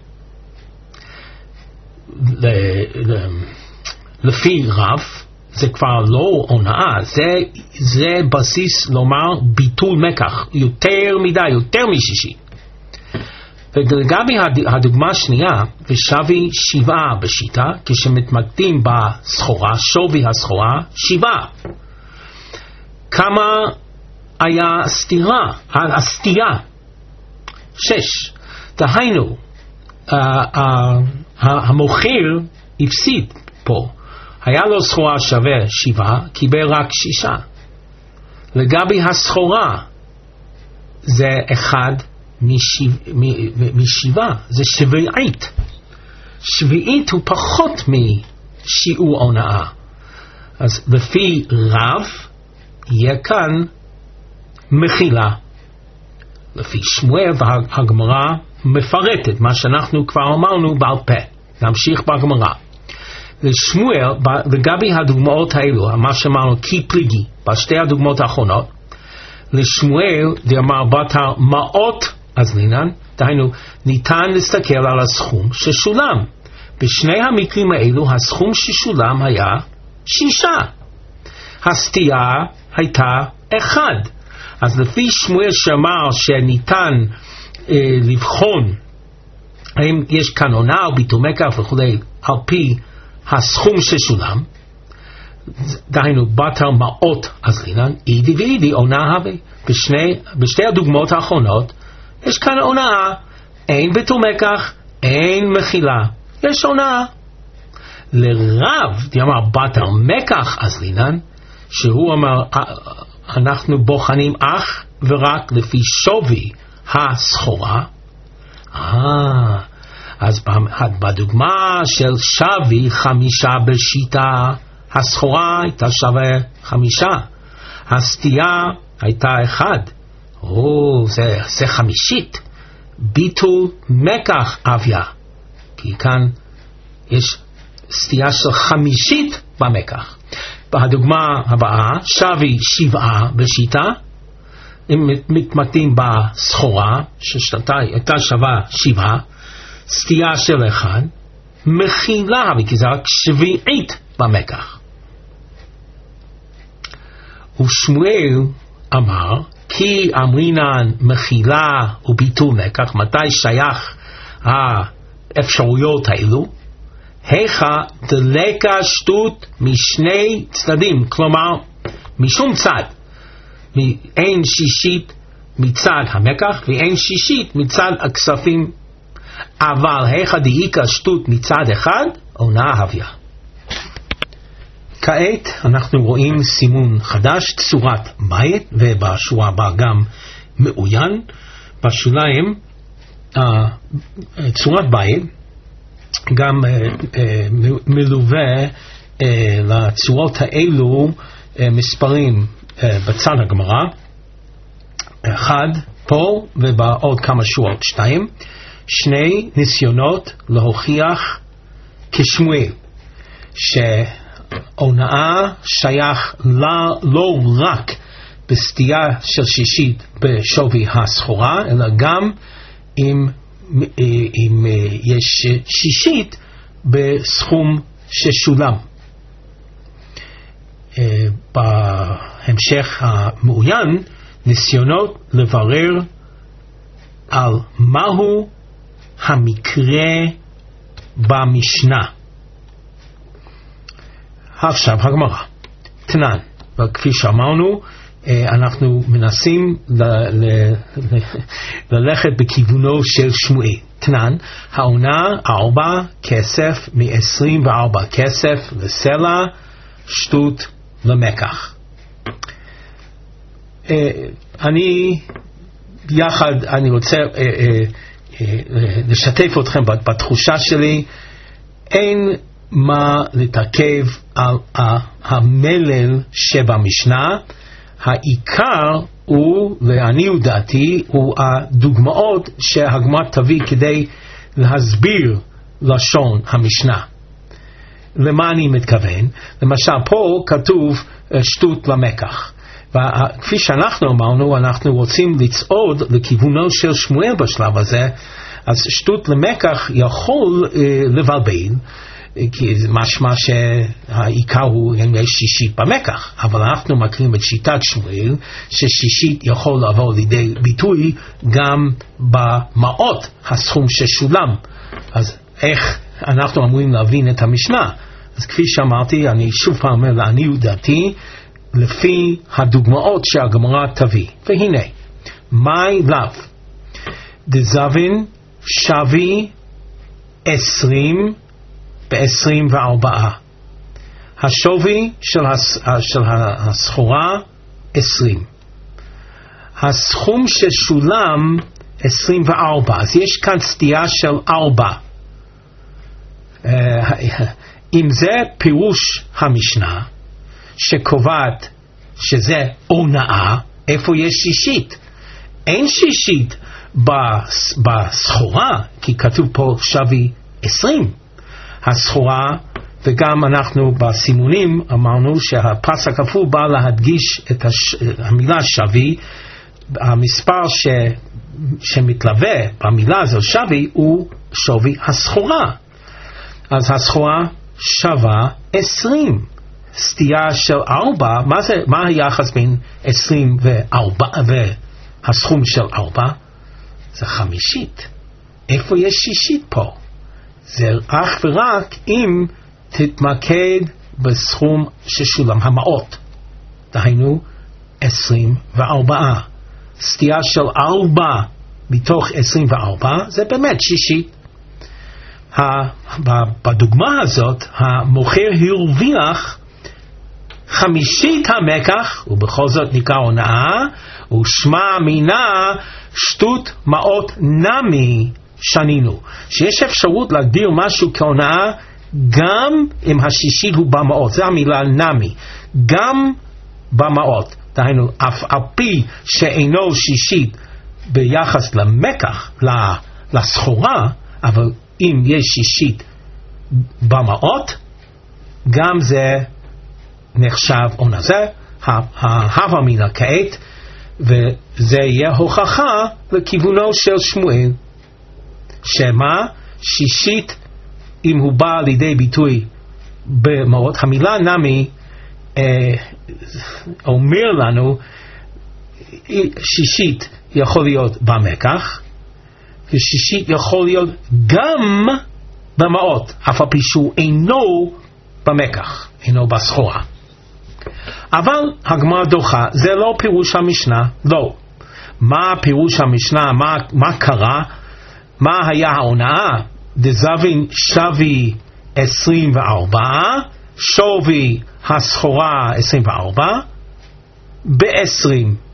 לפי רב זה כבר לא הונאה, זה בסיס לומר ביטול מקח, יותר מדי, יותר משישית. ולגבי הדוגמה השנייה, ושווה 7 בשיטה, כשמתמקדים בסחורה, שווי הסחורה 7. כמה היה הסטייה? 6. דהיינו, המוכר הפסיד פה, היה לו סחורה שווה 7, קיבל רק 6. לגבי הסחורה זה 1 מ7, זה שביעית. שביעית הוא פחות משיעור הונאה. אז לפי רב יהיה כאן מחילה. לפי שמואל והגמרא מפרטת מה שאנחנו כבר אמרנו בעל פה. נמשיך בגמרא. לשמואל, לגבי הדוגמאות האלו, מה שאמרנו כי פליגי, בשתי הדוגמאות האחרונות, לשמואל דאמר בתר מאות אז לינן, דהיינו ניתן להסתכל על הסכום ששולם. בשני המקרים האלו הסכום ששולם היה 6, הסטייה הייתה 1. אז לפי שמואל שאמר שניתן לבחון האם יש כאן הונאה או ביטול מקח וכו' על פי הסכום ששולם, דהיינו בתר מאות אז לינן, אידי ואידי הונאה הווה. בשתי הדוגמאות האחרונות יש כאן הונאה, אין ביטול מקח, אין מחילה, יש הונאה. לרב דאמר בתר מקח אז לינן, שהוא אמר אנחנו בוחנים אך ורק לפי שווי הסחורה. אז בדוגמה של שווי 5 בשיטה, הסחורה הייתה שווה 5, הסטייה הייתה 1. זה חמישית. ביטול מקח אביה, כי כאן יש סטייה של חמישית במקח. בדוגמה הבאה, שווי 7 בשיטה, אם מתמקדים בסחורה שהייתה שווה 7, סטייה של 1, מכילה, כי זה רק שביעית במקח. ושמואל אמר, כי אמרינן מכילה וביטול מקח, מתי שייך האפשרויות האלו? היכה דלקה שטות משני צדדים, כלומר משום צד, אין שישית מצד המקח ואין שישית מצד הכספים, אבל היכה דאיקה שטות מצד אחד, עונה הוויה. כעת אנחנו רואים סימון חדש, צורת בית, ובשורה הבאה גם מאוין. בשוליים צורת בית גם מלווה לצורות האלו מספרים בצד הגמרא, 1 פה ובעוד כמה שורות 2, 2 ניסיונות להוכיח כשמואל שהונאה שייך לא רק בסטייה של שישית בשווי הסחורה, אלא גם אם יש שישית בסכום ששולם. בהמשך המעוין ניסיונות לברר על מהו המקרה במשנה. עכשיו הגמרא תנן, וכפי שאמרנו אנחנו מנסים ללכת בכיוונו של שמואל. תנן, העונה 4 כסף מ-24 כסף לסלע, שטות למקח. אני רוצה לשתף אתכם בתחושה שלי. אין מה לתעכב על המלל שבמשנה. העיקר הוא, לעניות דעתי, הוא הדוגמאות שהגמרא תביא כדי להסביר לשון המשנה. למה אני מתכוון? למשל פה כתוב שטות למקח, וכפי שאנחנו אמרנו, אנחנו רוצים לצעוד לכיוונו של שמואל בשלב הזה. אז שטות למקח יכול לבלבל, כי זה משמע שהעיקר הוא אם יש שישית במקח, אבל אנחנו מכירים את שיטת שמואל ששישית יכול לעבור לידי ביטוי גם במעות הסכום ששולם. אז איך אנחנו אמורים להבין את המשנה? אז כפי שאמרתי, אני שוב פעם אומר לעניות דעתי לפי הדוגמאות שהגמרא תביא. והנה, מאי לאו דזבין שווי 20 ב-24, השווי של הסחורה 20, הסכום ששולם 24, אז יש כאן סטייה של 4. אם זה פירוש המשנה שקובעת שזה הונאה, איפה יש שישית? אין שישית בסחורה, כי כתוב פה שווי 20 הסחורה, וגם אנחנו בסימונים אמרנו שהפס הכפול בא להדגיש את המילה שווי. המספר שמתלווה במילה הזו שווי הוא שווי הסחורה, אז הסחורה שווה 20, סטייה של 4. מה היחס בין 20 והסכום של 4? זה חמישית. איפה יש שישית פה? זה אך ורק אם תתמקד בסכום ששולם, המעות, דהיינו 24. סטייה של 4 מתוך 24 זה באמת שישית. בדוגמה הזאת המוכר הרוויח חמישית המקח, ובכל זאת נקרא הונאה, ושמה מינה שטות מעות נמי שנינו, שיש אפשרות להגדיר משהו כהונאה גם אם השישית הוא במעות. זה המילה נמי, גם במעות, דהיינו אף על פי שאינו שישית ביחס למקח, לסחורה, אבל אם יש שישית במעות, גם זה נחשב עונה. זה ההווה מן הכעת, וזה יהיה הוכחה לכיוונו של שמואל, שמה שישית אם הוא בא לידי ביטוי במעות. המילה נמי אומר לנו שישית יכול להיות במקח, ושישית יכול להיות גם במעות, אף על פי שהוא אינו במקח, אינו בסחורה. אבל הגמרא דוחה, זה לא פירוש המשנה, לא. מה פירוש המשנה? מה קרה? מה היה ההונאה? דזבין שווי 24, שווי הסחורה 24, ב-20.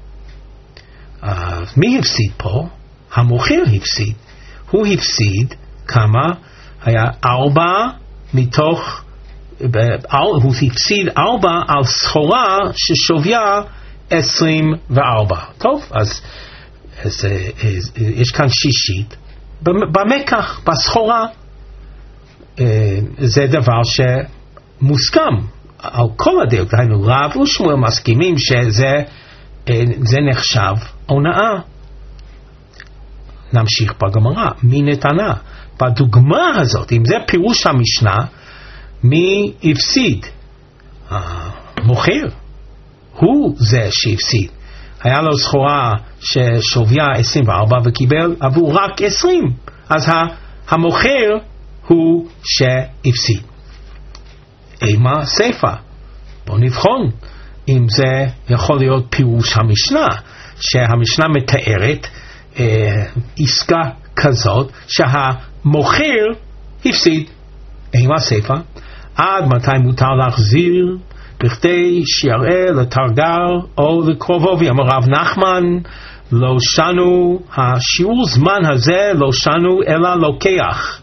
מי הפסיד פה? המוכר הפסיד. הוא הפסיד כמה? היה 4 מתוך, הוא הפסיד 4 על סחורה ששוויה 24. טוב, אז יש כאן שישית במקח, בסחורה. זה דבר שמוסכם על כל הדרך, דהיינו רב ושמואל מסכימים שזה נחשב הונאה. נמשיך בגמרא, מי נתנה? בדוגמה הזאת, אם זה פירוש המשנה, מי הפסיד? המוכר, הוא זה שהפסיד. היה לו סחורה ששוויה 24 וקיבל עבור רק 20, אז המוכר הוא שהפסיד. אימה סייפה, בוא נבחון אם זה יכול להיות פירוש המשנה, שהמשנה מתארת עסקה כזאת שהמוכר הפסיד. אימה סייפה, עד מתי מותר להחזיר בכדי שיראה לתרגר או לקרובו? ואמר רב נחמן, לא שנו, השיעור זמן הזה לא שנו אלא לוקח,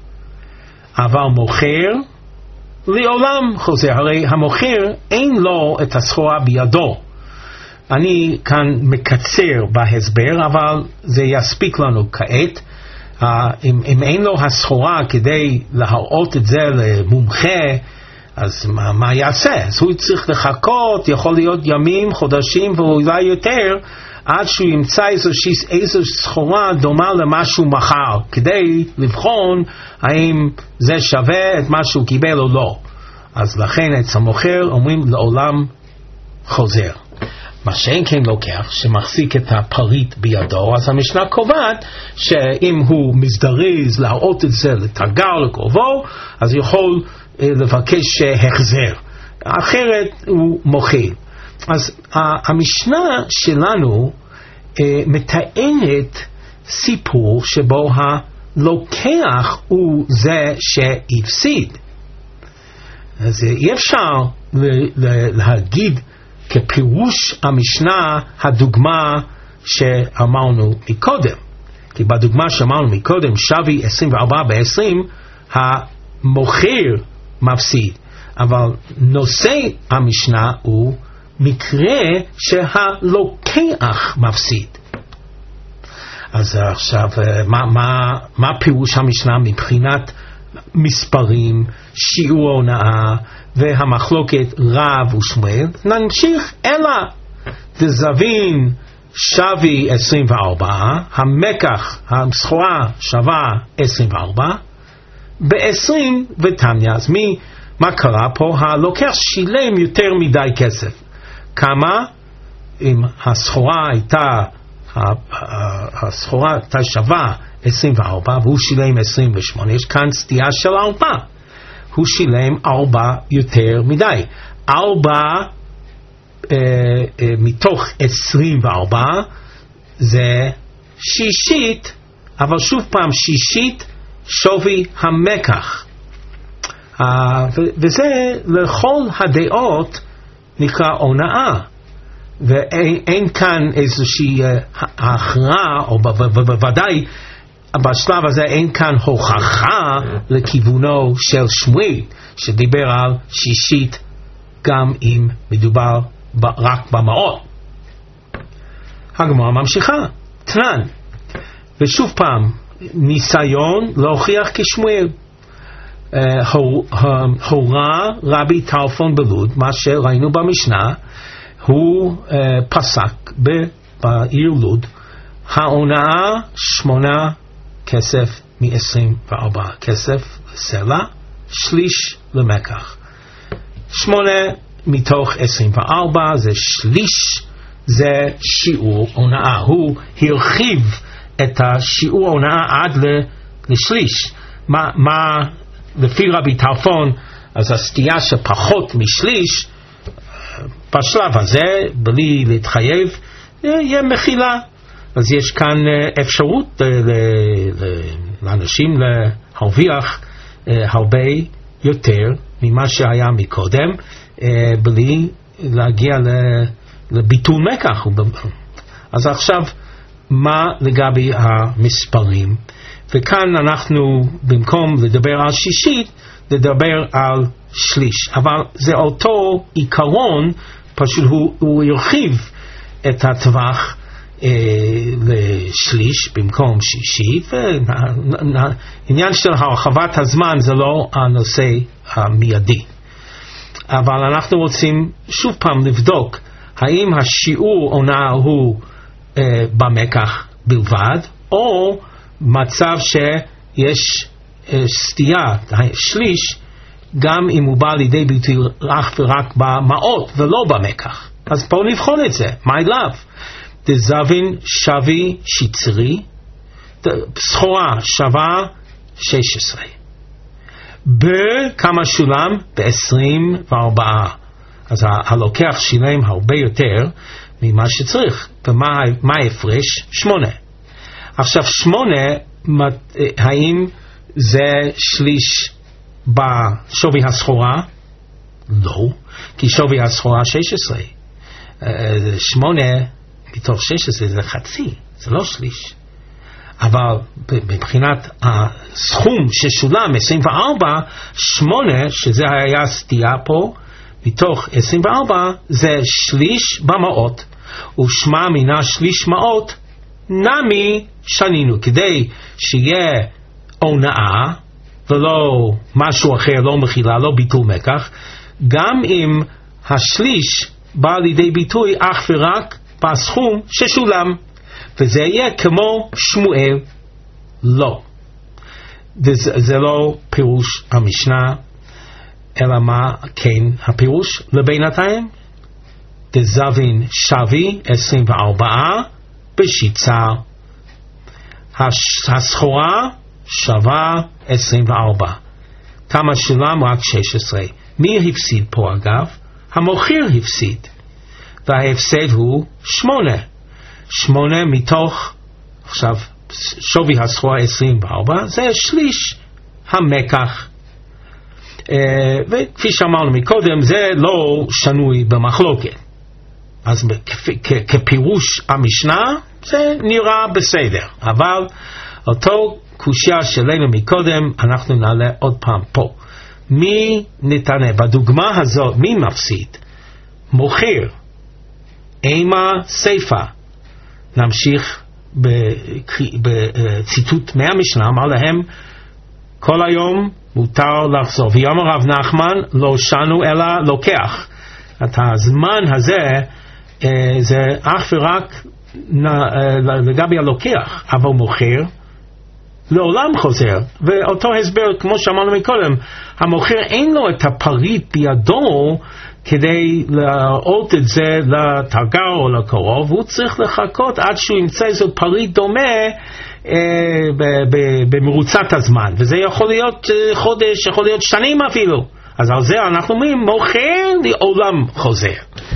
אבל מוכר לעולם חוזר. הרי המוכר אין לו את הסחורה בידו. אני כאן מקצר בהסבר, אבל זה יספיק לנו כעת. אם אין לו הסחורה כדי להראות את זה למומחה, אז מה יעשה? אז הוא צריך לחכות, יכול להיות ימים, חודשים ואולי יותר, עד שהוא ימצא איזו סחורה דומה למה שהוא מכר, כדי לבחון האם זה שווה את מה שהוא קיבל או לא. אז לכן אצל המוכר אומרים לעולם חוזר. מה שאין כן לוקח, שמחזיק את הפריט בידו, אז המשנה קובעת שאם הוא מזדרז להראות את זה לתרגר לקרובו, אז יכול לבקש החזר, אחרת הוא מוכר. אז המשנה שלנו מתארת סיפור שבו הלוקח הוא זה שהפסיד. אז אי אפשר להגיד כפירוש המשנה הדוגמה שאמרנו מקודם, כי בדוגמה שאמרנו מקודם שווי 24 ב-20, המוכר מפסיד, אבל נושא המשנה הוא מקרה שהלוקח מפסיד. אז עכשיו מה פירוש המשנה מבחינת מספרים, שיעור ההונאה והמחלוקת רב ושמואל? נמשיך. אלא דזבין שווי 24, המקח, הסחורה שווה 24 ב-20 ותניא. אז מה קרה פה? הלוקח שילם יותר מדי כסף. כמה? אם הסחורה הייתה שווה 24 והוא שילם 28, יש כאן סטייה של 4. הוא שילם 4 יותר מדי. 4 מתוך 24 זה שישית, אבל שוב פעם שישית שווי המקח. וזה לכל הדעות נקרא הונאה. ואין כאן איזושהי הכרעה, או בוודאי בשלב הזה אין כאן הוכחה לכיוונו של שמואל, שדיבר על שישית גם אם מדובר רק במעות. הגמרא ממשיכה, תנן, ושוב פעם, ניסיון להוכיח כשמואל. הורה רבי טרפון בלוד, מה שראינו במשנה, הוא פסק בעיר לוד, ההונאה 8 כסף מ-24 כסף לסלע, שליש למקח. 8 מתוך 24 זה שליש, זה שיעור הונאה. הוא הרחיב את השיעור הונאה עד לשליש. מה לפי רבי טרפון, אז הסטייה שפחות משליש, בשלב הזה, בלי להתחייב, יהיה מחילה. אז יש כאן אפשרות לאנשים להרוויח הרבה יותר ממה שהיה מקודם, בלי להגיע לביטול מקח. אז עכשיו, מה לגבי המספרים? וכאן אנחנו, במקום לדבר על שישית, לדבר על שליש. אבל זה אותו עיקרון, פשוט הוא ירחיב את הטווח לשליש במקום שישית, ועניין של הרחבת הזמן זה לא הנושא המיידי. אבל אנחנו רוצים שוב פעם לבדוק האם השיעור הונאה הוא במקח בלבד, או מצב שיש סטייה, שליש, גם אם הוא בא לידי ביטוי אך ורק במעות ולא במקח. אז בואו נבחון את זה. מה אליו? דזבין שווי שיצרי, סחורה שווה 16. בכמה שולם? ב-24. אז הלוקח שילם הרבה יותר ממה שצריך. ומה ההפרש? 8. עכשיו 8, האם זה שליש בשווי הסחורה? לא, כי שווי הסחורה 16. 8 מתוך 16 זה חצי, זה לא שליש. אבל מבחינת הסכום ששולם 24, 8, שזה היה סטייה פה, מתוך 24 זה שליש במאות, ושמה מינה שליש מאות, נמי שנינו, כדי שיהיה הונאה ולא משהו אחר, לא מחילה, לא ביטול מקח, גם אם השליש בא לידי ביטוי אך ורק בסכום ששולם, וזה יהיה כמו שמואל. לא, זה לא פירוש המשנה, אלא מה כן הפירוש לבינתיים? דזבין שווי 24 בשיצה, הסחורה שווה 24, כמה שולם? רק 16. מי הפסיד פה אגב? המוכר הפסיד, וההפסד הוא 8. 8 מתוך, עכשיו שווי הסחורה 24, זה שליש המקח. וכפי שאמרנו מקודם, זה לא שנוי במחלוקת. אז כפירוש המשנה זה נראה בסדר, אבל אותו קושיה שלנו מקודם אנחנו נעלה עוד פעם פה. מי נתנה? בדוגמה הזאת מי מפסיד? מוכר. אימה סייפה. נמשיך בציטוט מהמשנה, אמר להם כל היום מותר לחזור, ויאמר רב נחמן לא שנו אלא לוקח. את הזמן הזה זה אך ורק לגבי הלוקח, אבל מוכר לעולם חוזר. ואותו הסבר כמו שאמרנו מקודם, המוכר אין לו את הפריט בידו כדי להראות את זה לתרגר או לקרוב, הוא צריך לחכות עד שהוא ימצא איזה פריט דומה במרוצת הזמן, וזה יכול להיות חודש, יכול להיות שנים אפילו. אז על זה אנחנו אומרים מוכר לעולם חוזר.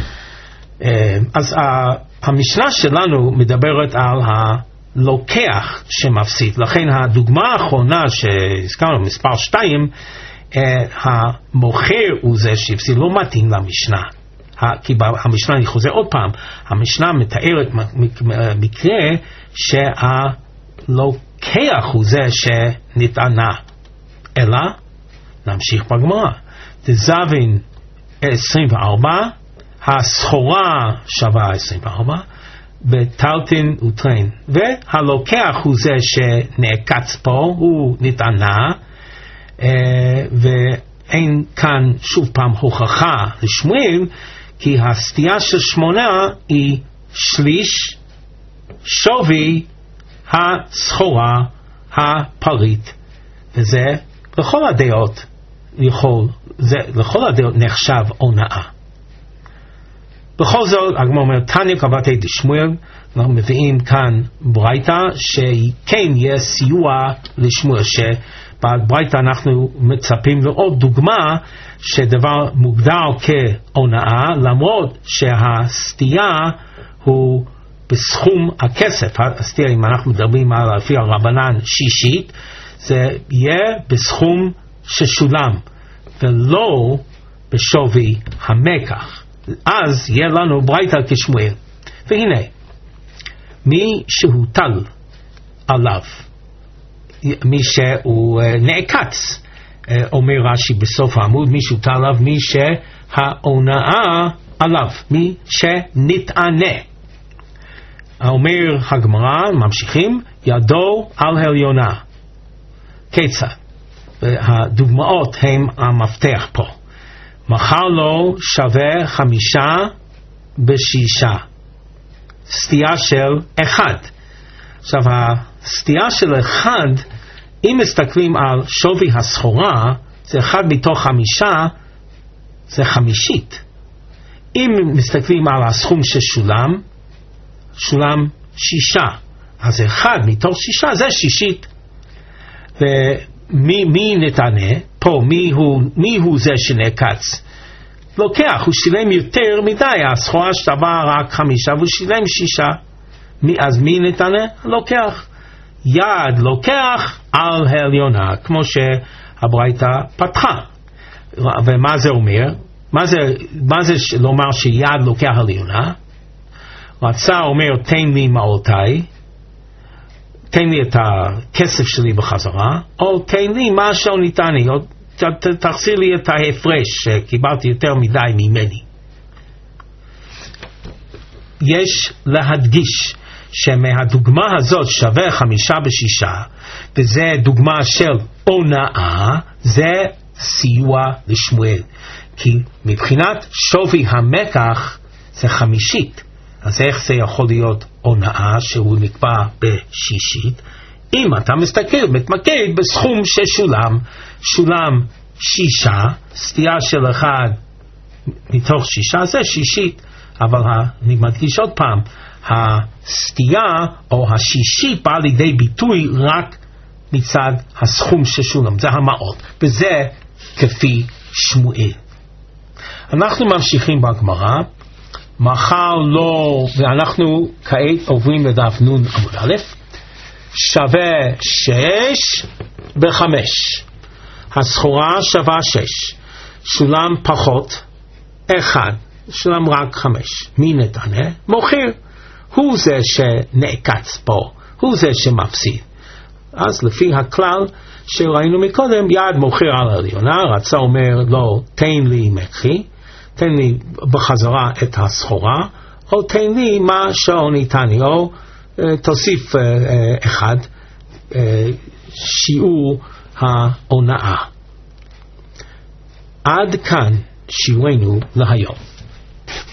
אז המשנה שלנו מדברת על הלוקח שמפסיד, לכן הדוגמה האחרונה שהזכרנו, מספר 2, המוכר הוא זה שהפסיד, לא מתאים למשנה. כי המשנה, אני חוזר עוד פעם, המשנה מתארת מקרה שהלוקח הוא זה שנטענה, אלא נמשיך בגמרא. דזבין 24, הסחורה שווה 24, בטלטין וטרין, והלוקח הוא זה שנעקץ פה, הוא נטענה, ואין כאן שוב פעם הוכחה לשמואל, כי הסטייה של 8 היא שליש שווי הסחורה הפריט, וזה לכל הדעות נחשב הונאה. בכל זאת, הגמרא אומר, תניא קבעתי דשמואל, אנחנו מביאים כאן ברייתא שכן יהיה סיוע לשמואל, שבברייתא אנחנו מצפים לעוד דוגמה שדבר מוגדר כהונאה, למרות שהסטייה הוא בסכום הכסף. הסטייה, אם אנחנו מדברים על לפי הרבנן שישית, זה יהיה בסכום ששולם ולא בשווי המקח. אז יהיה לנו ברייתא כשמואל. והנה, מי שהוטל עליו, מי שהוא נעקץ, אומר רש"י בסוף העמוד, מי שהוטל עליו, מי שההונאה עליו, מי שנטענה. אומר הגמרא, ממשיכים, ידו על העליונה. כיצד? הדוגמאות הם המפתח פה. מחר לו שווה 5 ב6, סטייה של 1. עכשיו הסטייה של 1, אם מסתכלים על שווי הסחורה, זה 1 מתוך 5, זה 50. אם מסתכלים על הסכום ששולם, שולם 6, אז 1 מתוך 6 זה 60. ומי נתענה? פה מי הוא זה שנעקץ? לוקח, הוא שילם יותר מדי, הסחורה שווה רק 5 והוא שילם 6. אז מי נתענה? לוקח. יד לוקח על העליונה, כמו שהברייתא פתחה. ומה זה אומר? מה זה לומר שיד לוקח על העליונה? רצה אומר, תן לי מעותיי, תן לי את הכסף שלי בחזרה, או תן לי משהו ניתני, או תחזיר לי את ההפרש, קיבלתי יותר מדי ממני. יש להדגיש שמהדוגמה הזאת שווה 5 ב6, וזה דוגמה של הונאה, זה סיוע לשמואל. כי מבחינת שווי המקח זה 50. אז איך זה יכול להיות הונאה שהוא נקבע ב6? אם אתה מתמקד בסכום ששולם, שולם 6, סטייה של 1 מתוך 6 זה 6. אבל אני מדגיש עוד פעם, הסטייה או השישית באה לידי ביטוי רק מצד הסכום ששולם, זה המעות, וזה כפי שמואל. אנחנו ממשיכים בגמרא, מחר לא, ואנחנו כעת עוברים לדף נ' עמוד א', שווה 6 ב5, הסחורה שווה 6, שולם פחות 1, שולם רק 5. מי נתענה? מוכר. הוא זה שנעקץ פה, הוא זה שמפסיד. אז לפי הכלל שראינו מקודם, יד מוכר על העליונה, רצה אומר לו, תן לי מקחי, תן לי בחזרה את הסחורה, או תן לי מה שעוניתני, או תוסיף 1, שיעור ההונאה. עד כאן שיעורנו להיום.